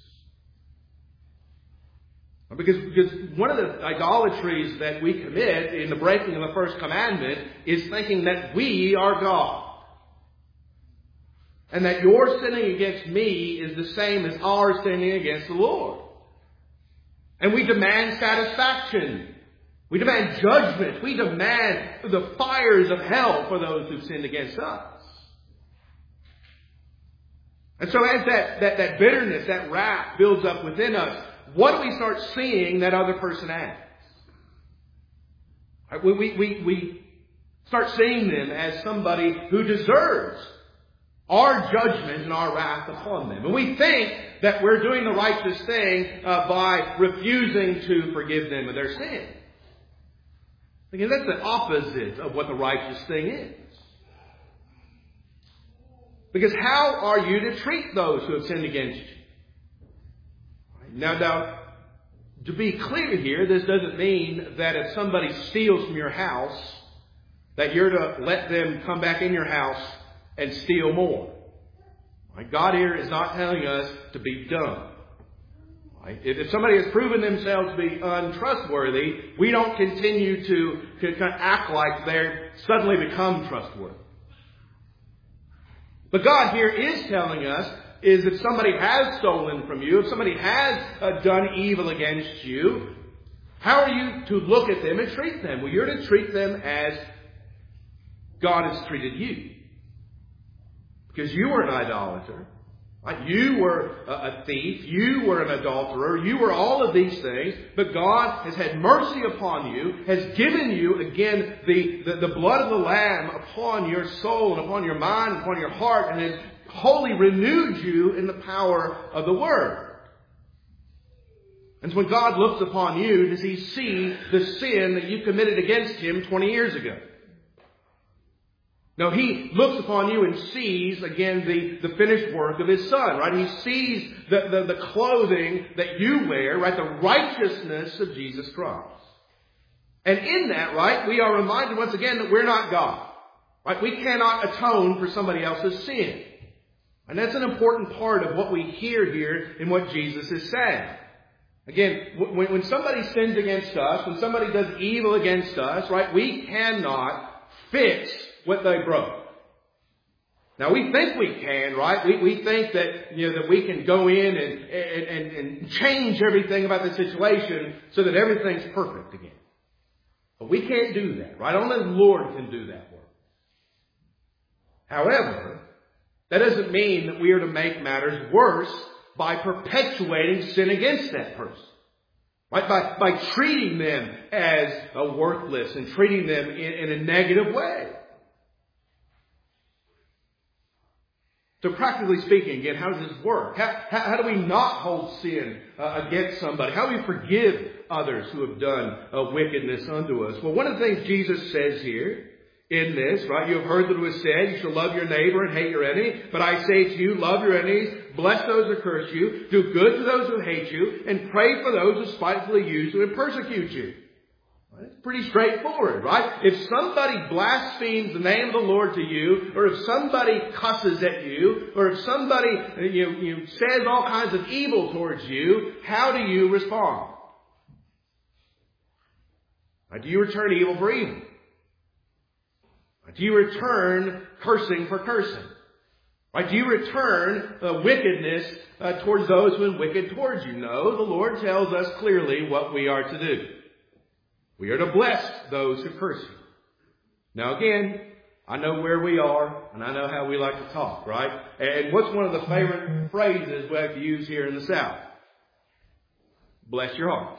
Speaker 1: Because, because one of the idolatries that we commit in the breaking of the first commandment is thinking that we are God. And that your sinning against me is the same as our sinning against the Lord. And we demand satisfaction. We demand judgment. We demand the fires of hell for those who've sinned against us. And so as that, that, that bitterness, that wrath builds up within us, what do we start seeing that other person as? We, we, we, we start seeing them as somebody who deserves our judgment and our wrath upon them. And we think that we're doing the righteous thing uh, by refusing to forgive them of their sin. Again, that's the opposite of what the righteous thing is. Because how are you to treat those who have sinned against you? Now, now, to be clear here, this doesn't mean that if somebody steals from your house, that you're to let them come back in your house and steal more. Right? God here is not telling us to be dumb. Right? If somebody has proven themselves to be untrustworthy, we don't continue to, to kind of act like they suddenly become trustworthy. But God here is telling us is if somebody has stolen from you, if somebody has uh, done evil against you, how are you to look at them and treat them? Well, you're to treat them as God has treated you. Because you were an idolater. Right? You were a thief. You were an adulterer. You were all of these things. But God has had mercy upon you, has given you, again, the, the, the blood of the Lamb upon your soul and upon your mind, upon your heart, and has wholly renewed you in the power of the Word. And so when God looks upon you, does He see the sin that you committed against Him twenty years ago? No, He looks upon you and sees, again, the, the finished work of His Son, right? He sees the, the, the clothing that you wear, right? The righteousness of Jesus Christ. And in that, right, we are reminded once again that we're not God. Right? We cannot atone for somebody else's sin. And that's an important part of what we hear here in what Jesus is saying. Again, when, when somebody sins against us, when somebody does evil against us, right, we cannot fix what they broke. Now, we think we can, right? We, we think that, you know, that we can go in and, and, and change everything about the situation so that everything's perfect again. But we can't do that, right? Only the Lord can do that work. However, that doesn't mean that we are to make matters worse by perpetuating sin against that person. Right? By, by treating them as uh, worthless and treating them in, in a negative way. So practically speaking, again, how does this work? How, how, how do we not hold sin uh, against somebody? How do we forgive others who have done uh, wickedness unto us? Well, one of the things Jesus says here in this, right? You have heard that it was said, you shall love your neighbor and hate your enemy. But I say to you, love your enemies, bless those who curse you, do good to those who hate you, and pray for those who spitefully use you and persecute you. It's pretty straightforward, right? If somebody blasphemes the name of the Lord to you, or if somebody cusses at you, or if somebody you, you says all kinds of evil towards you, how do you respond? Right? Do you return evil for evil? Right? Do you return cursing for cursing? Right? Do you return uh, wickedness uh, towards those who are wicked towards you? No, the Lord tells us clearly what we are to do. We are to bless those who curse you. Now again, I know where we are, and I know how we like to talk, right? And what's one of the favorite phrases we like to use here in the South? Bless your heart.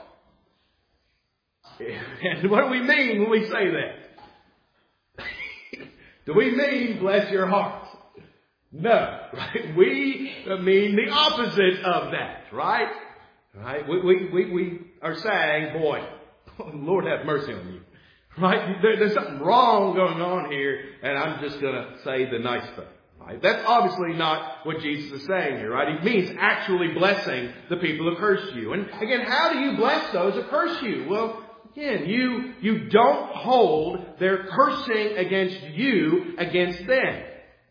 Speaker 1: And what do we mean when we say that? Do we mean bless your heart? No, right? We mean the opposite of that, right? Right? We, we, we, we are saying, boy, Lord have mercy on you. Right? There, there's something wrong going on here, and I'm just going to say the nice thing. Right? That's obviously not what Jesus is saying here, right? He means actually blessing the people who curse you. And again, how do you bless those who curse you? Well, again, you, you don't hold their cursing against you against them.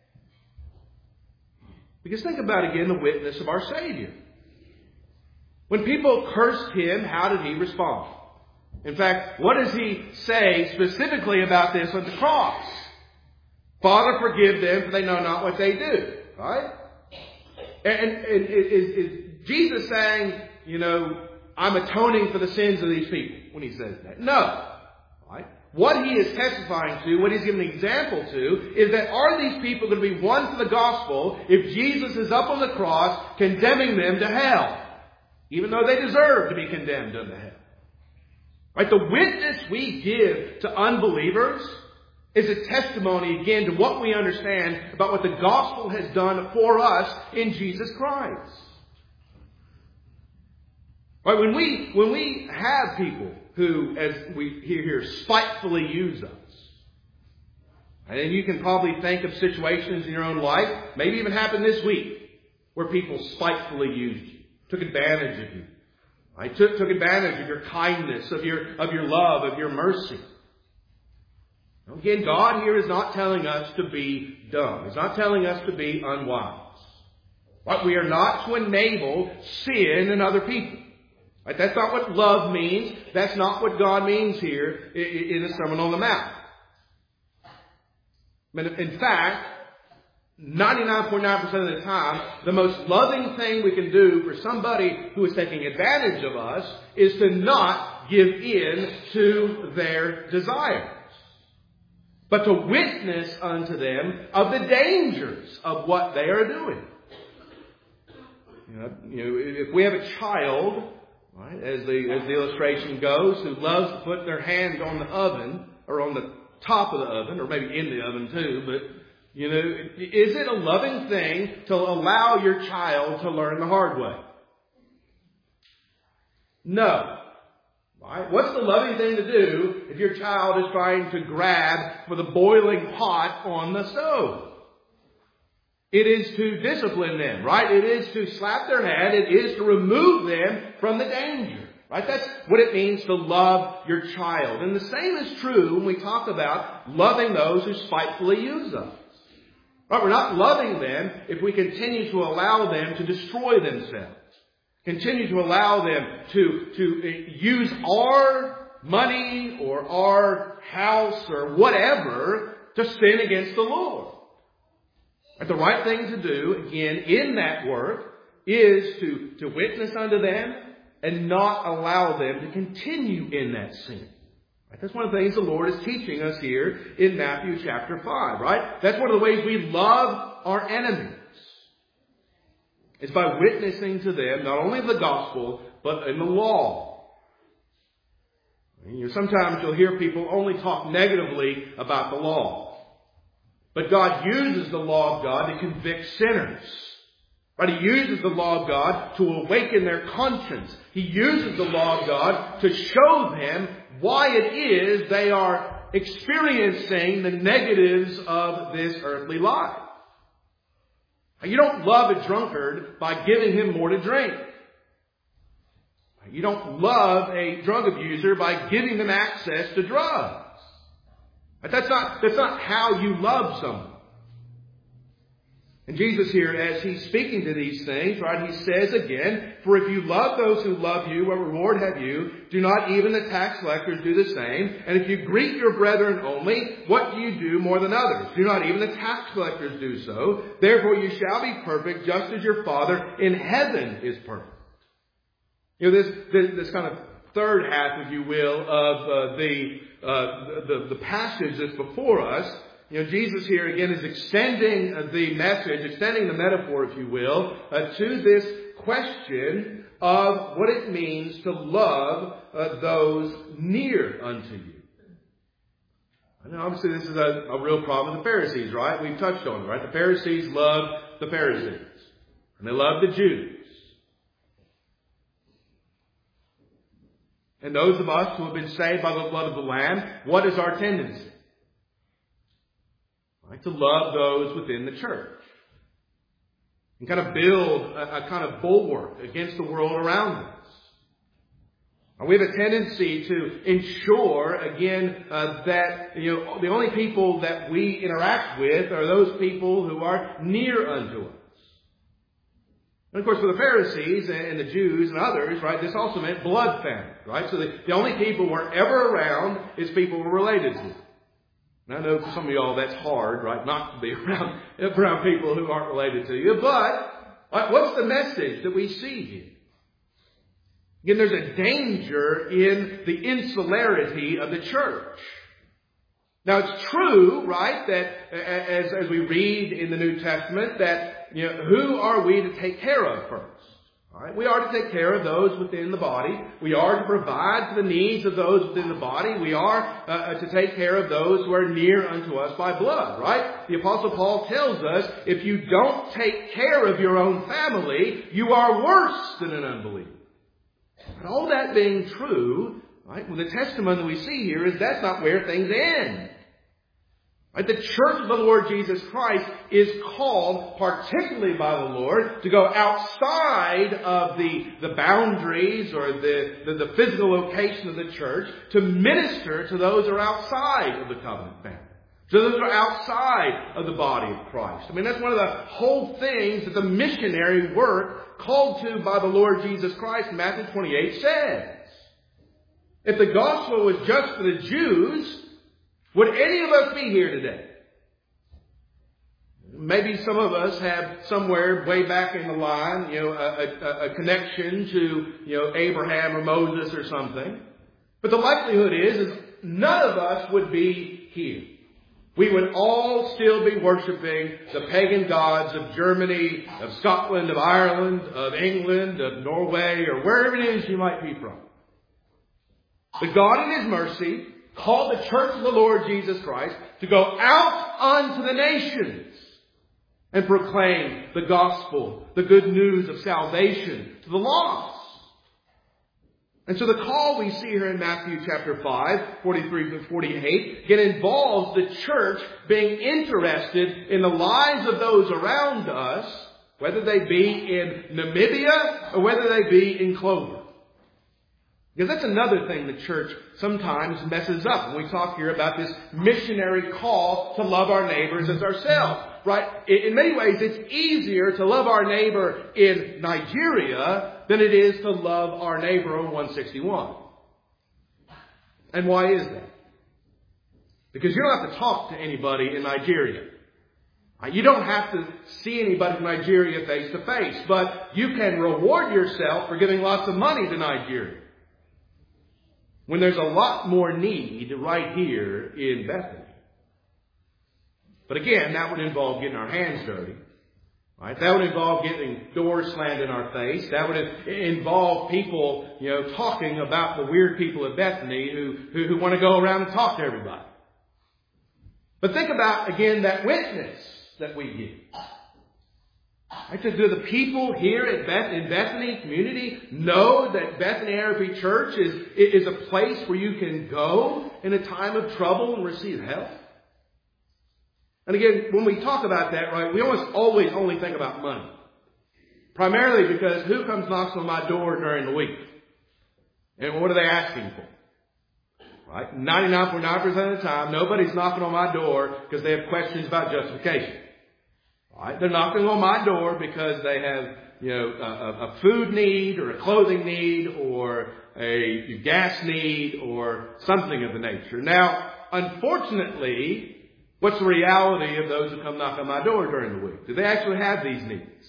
Speaker 1: Because think about again the witness of our Savior. When people cursed him, how did he respond? In fact, what does he say specifically about this on the cross? Father, forgive them, for they know not what they do. Right? And, and, and is, is Jesus saying, you know, I'm atoning for the sins of these people when he says that? No. Right? What he is testifying to, what he's giving an example to, is that are these people going to be won for the gospel if Jesus is up on the cross condemning them to hell? Even though they deserve to be condemned unto hell. Right? The witness we give to unbelievers is a testimony, again, to what we understand about what the gospel has done for us in Jesus Christ. Right? When we, when we have people who, as we hear here, spitefully use us, and then you can probably think of situations in your own life, maybe even happened this week, where people spitefully used you, took advantage of you. I took, took advantage of your kindness, of your, of your love, of your mercy. Again, God here is not telling us to be dumb. He's not telling us to be unwise. Right? We are not to enable sin in other people. Right? That's not what love means. That's not what God means here in the Sermon on the Mount. In fact, ninety-nine point nine percent of the time, the most loving thing we can do for somebody who is taking advantage of us is to not give in to their desires, but to witness unto them of the dangers of what they are doing. You know, you know, if we have a child, right, as the as the illustration goes, who loves to put their hand on the oven, or on the top of the oven, or maybe in the oven too, but you know, is it a loving thing to allow your child to learn the hard way? No. Right? What's the loving thing to do if your child is trying to grab for the boiling pot on the stove? It is to discipline them, right? It is to slap their hand. It is to remove them from the danger. Right? That's what it means to love your child. And the same is true when we talk about loving those who spitefully use us. Right? We're not loving them if we continue to allow them to destroy themselves. Continue to allow them to, to use our money or our house or whatever to sin against the Lord. And the right thing to do, again, in that work is to, to witness unto them and not allow them to continue in that sin. Right? That's one of the things the Lord is teaching us here in Matthew chapter five, right? That's one of the ways we love our enemies. It's by witnessing to them, not only the gospel, but in the law. You know, sometimes you'll hear people only talk negatively about the law. But God uses the law of God to convict sinners. Right? He uses the law of God to awaken their conscience. He uses the law of God to show them why it is they are experiencing the negatives of this earthly life. You don't love a drunkard by giving him more to drink. You don't love a drug abuser by giving them access to drugs. That's not, that's not how you love someone. And Jesus here, as he's speaking to these things, right, he says again, for if you love those who love you, what reward have you? Do not even the tax collectors do the same? And if you greet your brethren only, what do you do more than others? Do not even the tax collectors do so? Therefore you shall be perfect, just as your Father in heaven is perfect. You know, this, this, this kind of third half, if you will, of uh, the, uh, the, the passage that's before us, you know, Jesus here again is extending the message, extending the metaphor, if you will, uh, to this question of what it means to love uh, those near unto you. And obviously this is a, a real problem with the Pharisees, right? We've touched on it, right? The Pharisees loved the Pharisees. And they loved the Jews. And those of us who have been saved by the blood of the Lamb, what is our tendency? Right, to love those within the church. And kind of build a, a kind of bulwark against the world around us. And we have a tendency to ensure, again, uh, that you know the only people that we interact with are those people who are near unto us. And of course, for the Pharisees and the Jews and others, right, this also meant blood family, right? So the, the only people we're ever around is people we're related to. And I know for some of y'all that's hard, right, not to be around, around people who aren't related to you. But right, what's the message that we see here? Again, there's a danger in the insularity of the church. Now, it's true, right, that as, as we read in the New Testament, that, you know, who are we to take care of first? All right? We are to take care of those within the body. We are to provide for the needs of those within the body. We are uh, to take care of those who are near unto us by blood, right? The Apostle Paul tells us, if you don't take care of your own family, you are worse than an unbeliever. And all that being true, right, well, the testimony that we see here is that's not where things end. Right? The church of the Lord Jesus Christ is called, particularly by the Lord, to go outside of the, the boundaries or the, the, the physical location of the church to minister to those who are outside of the covenant family. To those who are outside of the body of Christ. I mean, that's one of the whole things that the missionary work called to by the Lord Jesus Christ in Matthew twenty-eight says. If the gospel was just for the Jews, would any of us be here today? Maybe some of us have somewhere way back in the line, you know, a, a, a connection to, you know, Abraham or Moses or something. But the likelihood is, is none of us would be here. We would all still be worshiping the pagan gods of Germany, of Scotland, of Ireland, of England, of Norway, or wherever it is you might be from. But God in His mercy called the church of the Lord Jesus Christ to go out unto the nations and proclaim the gospel, the good news of salvation to the lost. And so the call we see here in Matthew chapter five, forty-three to forty-eight, again involves the church being interested in the lives of those around us, whether they be in Namibia or whether they be in Clover. Because that's another thing the church sometimes messes up when we talk here about this missionary call to love our neighbors as ourselves. Right? In many ways, it's easier to love our neighbor in Nigeria than it is to love our neighbor on one sixty-one. And why is that? Because you don't have to talk to anybody in Nigeria. You don't have to see anybody in Nigeria face to face, but you can reward yourself for giving lots of money to Nigeria, when there's a lot more need right here in Bethany. But again, that would involve getting our hands dirty. Right? That would involve getting doors slammed in our face. That would involve people, you know, talking about the weird people at Bethany who, who, who want to go around and talk to everybody. But think about, again, that witness that we give. Right? So do the people here at Beth, in Bethany community know that Bethany A R P Church is, is a place where you can go in a time of trouble and receive help? And again, when we talk about that, right, we almost always only think about money. Primarily because who comes knocks on my door during the week? And what are they asking for? Right? ninety-nine point nine percent of the time, nobody's knocking on my door because they have questions about justification. Right? They're knocking on my door because they have, you know, a, a food need or a clothing need or a gas need or something of the nature. Now, unfortunately, what's the reality of those who come knock on my door during the week? Do they actually have these needs?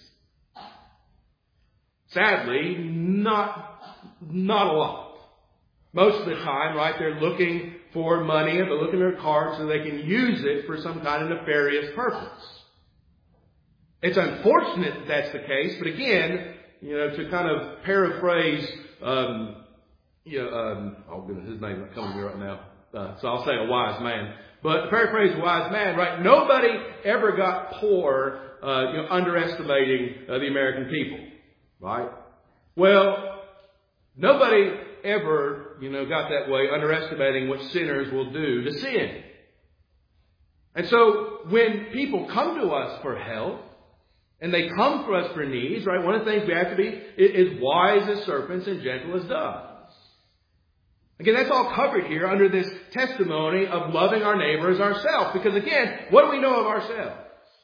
Speaker 1: Sadly, not, not a lot. Most of the time, right, they're looking for money, they're looking at their card so they can use it for some kind of nefarious purpose. It's unfortunate that that's the case, but again, you know, to kind of paraphrase, um, you know, um, oh goodness, his name's not coming to me right now, uh, so I'll say a wise man. But to paraphrase a wise man, right, nobody ever got poor, uh, you know, underestimating uh, the American people, right? Well, nobody ever, you know, got that way underestimating what sinners will do to sin. And so when people come to us for help, and they come for us for needs, right, one of the things we have to be is wise as serpents and gentle as doves. Again, that's all covered here under this testimony of loving our neighbor as ourselves. Because again, what do we know of ourselves?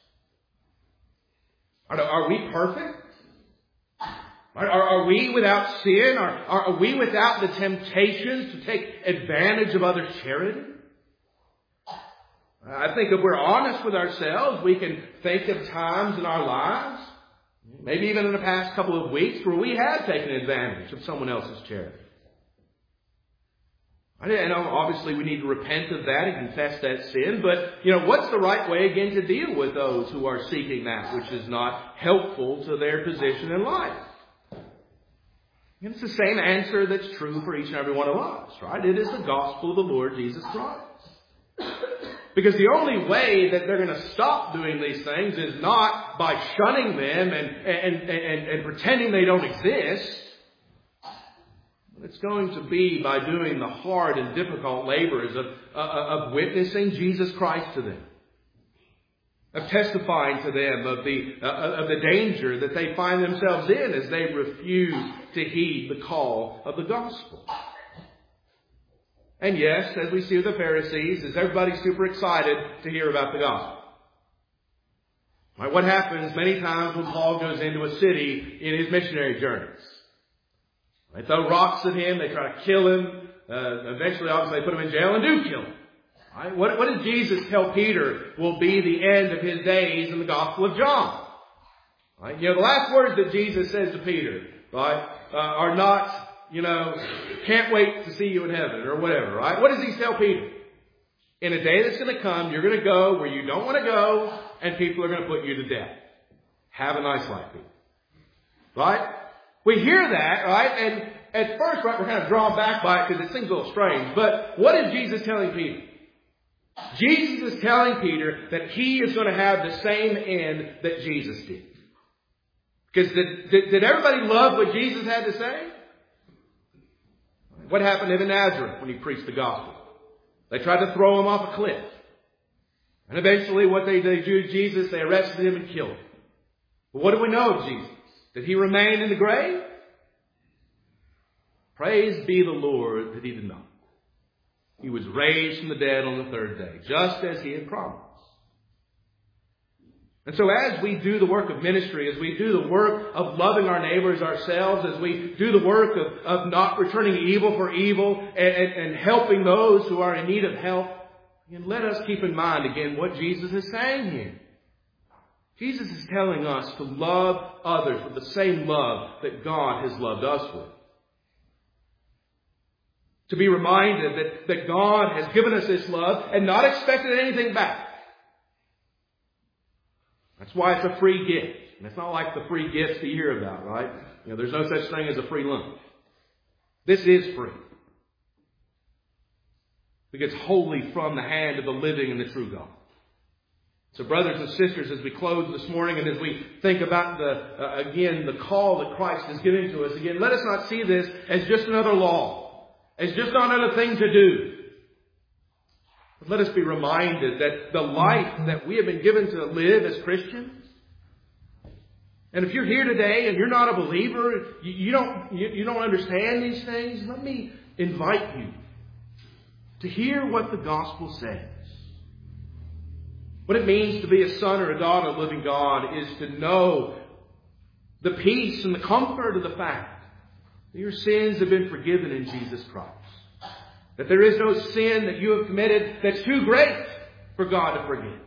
Speaker 1: Are, are we perfect? Are, are we without sin? Are, are we without the temptations to take advantage of others' charity? I think if we're honest with ourselves, we can think of times in our lives, maybe even in the past couple of weeks, where we have taken advantage of someone else's charity. I know obviously we need to repent of that and confess that sin, but, you know, what's the right way again to deal with those who are seeking that which is not helpful to their position in life? And it's the same answer that's true for each and every one of us, right? It is the gospel of the Lord Jesus Christ. Because the only way that they're going to stop doing these things is not by shunning them and, and, and, and pretending they don't exist. It's going to be by doing the hard and difficult labors of, uh, of witnessing Jesus Christ to them. Of testifying to them of the, uh, of the danger that they find themselves in as they refuse to heed the call of the gospel. And yes, as we see with the Pharisees, is everybody super excited to hear about the gospel? Right, what happens many times when Paul goes into a city in his missionary journeys? They throw rocks at him, they try to kill him, uh, eventually obviously they put him in jail and do kill him. Right? What, what did Jesus tell Peter will be the end of his days in the Gospel of John? Right? You know, the last words that Jesus says to Peter, right, uh, are not, you know, can't wait to see you in heaven or whatever, right? What does he tell Peter? In a day that's going to come, you're going to go where you don't want to go and people are going to put you to death. Have a nice life, Peter. Right? We hear that, right? And at first, right, we're kind of drawn back by it because it seems a little strange. But what is Jesus telling Peter? Jesus is telling Peter that he is going to have the same end that Jesus did. Because did, did, did everybody love what Jesus had to say? What happened in Nazareth when he preached the gospel? They tried to throw him off a cliff. And eventually what they did to Jesus, they arrested him and killed him. But what do we know of Jesus? Did he remain in the grave? Praise be the Lord that he did not. He was raised from the dead on the third day, just as he had promised. And so as we do the work of ministry, as we do the work of loving our neighbors ourselves, as we do the work of, of not returning evil for evil and, and, and helping those who are in need of help, and let us keep in mind again what Jesus is saying here. Jesus is telling us to love others with the same love that God has loved us with. To be reminded that, that God has given us this love and not expected anything back. That's why it's a free gift. And it's not like the free gifts that you hear about, right? You know, there's no such thing as a free lunch. This is free. Because it's wholly from the hand of the living and the true God. So brothers and sisters, as we close this morning and as we think about the, uh, again, the call that Christ is giving to us, again, let us not see this as just another law, as just another thing to do. But let us be reminded that the life that we have been given to live as Christians And if you're here today and you're not a believer, you, you don't you, you don't understand these things, let me invite you to hear what the gospel says. What it means to be a son or a daughter of the living God is to know the peace and the comfort of the fact that your sins have been forgiven in Jesus Christ. That there is no sin that you have committed that's too great for God to forgive.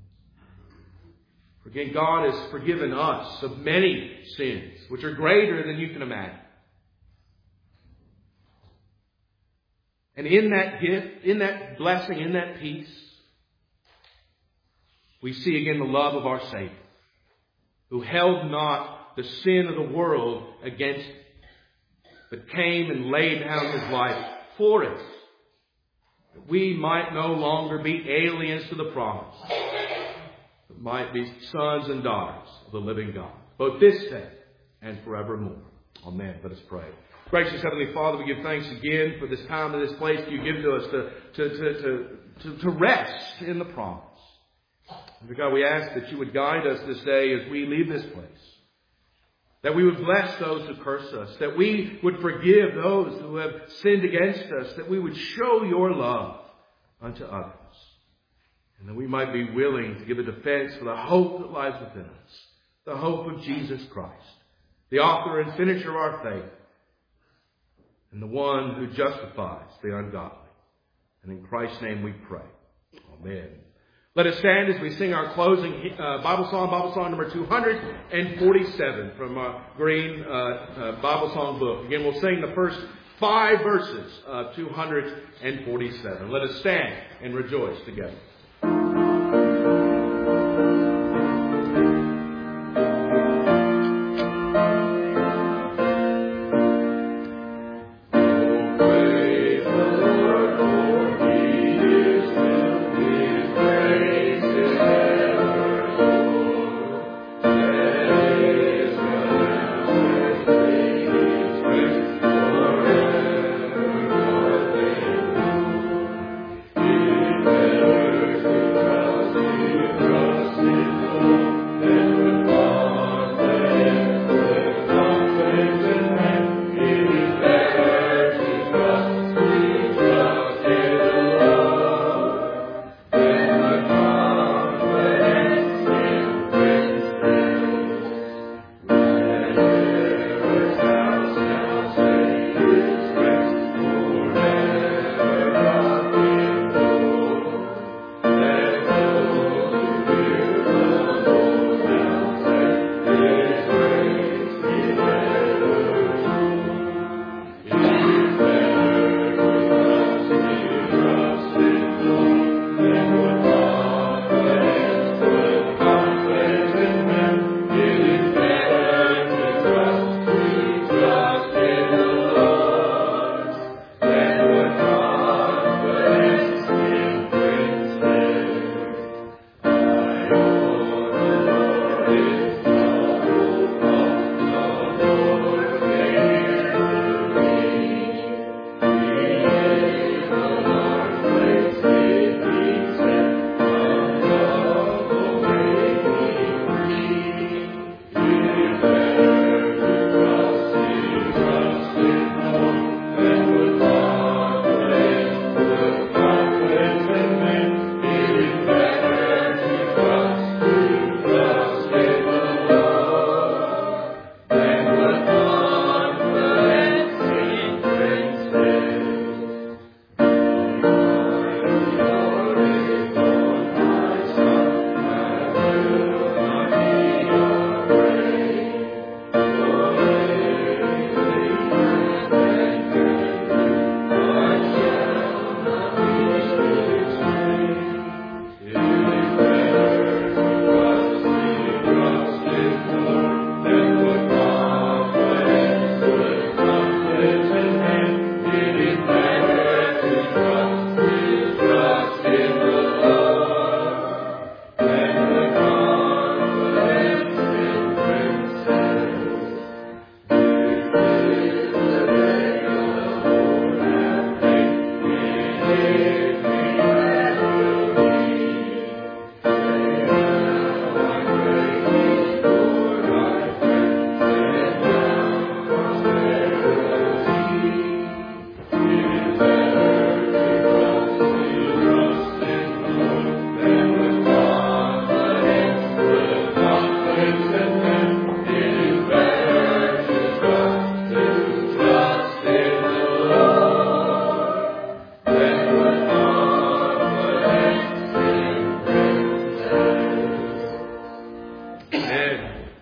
Speaker 1: For again, God has forgiven us of many sins, which are greater than you can imagine. And in that gift, in that blessing, in that peace, we see again the love of our Savior, who held not the sin of the world against him, but came and laid down his life for us, that we might no longer be aliens to the promise, but might be sons and daughters of the living God, both this day and forevermore. Amen. Let us pray. Gracious Heavenly Father, we give thanks again for this time and this place you give to us to, to, to, to, to, to rest in the promise. And God, we ask that you would guide us this day as we leave this place. That we would bless those who curse us. That we would forgive those who have sinned against us. That we would show your love unto others. And that we might be willing to give a defense for the hope that lies within us. The hope of Jesus Christ, the author and finisher of our faith, and the one who justifies the ungodly. And in Christ's name we pray. Amen. Let us stand as we sing our closing uh, Bible song, Bible song number two hundred forty-seven from our green uh, uh, Bible song book. Again, we'll sing the first five verses of two hundred forty-seven. Let us stand and rejoice together.
Speaker 4: Better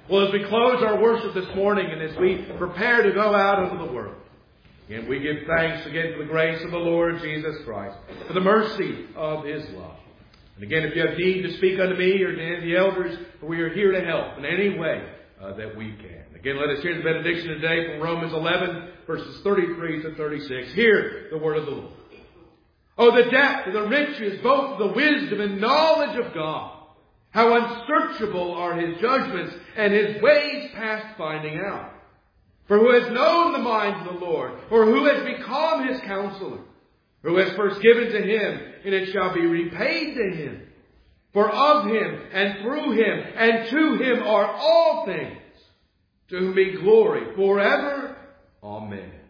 Speaker 1: Well, as we close our worship this morning and as we prepare to go out into the world, again, we give thanks again for the grace of the Lord Jesus Christ, for the mercy of His love. And again, if you have need to speak unto me or to any of the elders, we are here to help in any way uh, that we can. Again, let us hear the benediction today from Romans eleven, verses thirty-three to thirty-six. Hear the word of the Lord. Oh, the depth of the riches, both of the wisdom and knowledge of God. How unsearchable are His judgments and His ways past finding out. For who has known the mind of the Lord? Or who has become His counselor? Who has first given to Him, and it shall be repaid to Him. For of Him, and through Him, and to Him are all things, to whom be glory forever. Amen.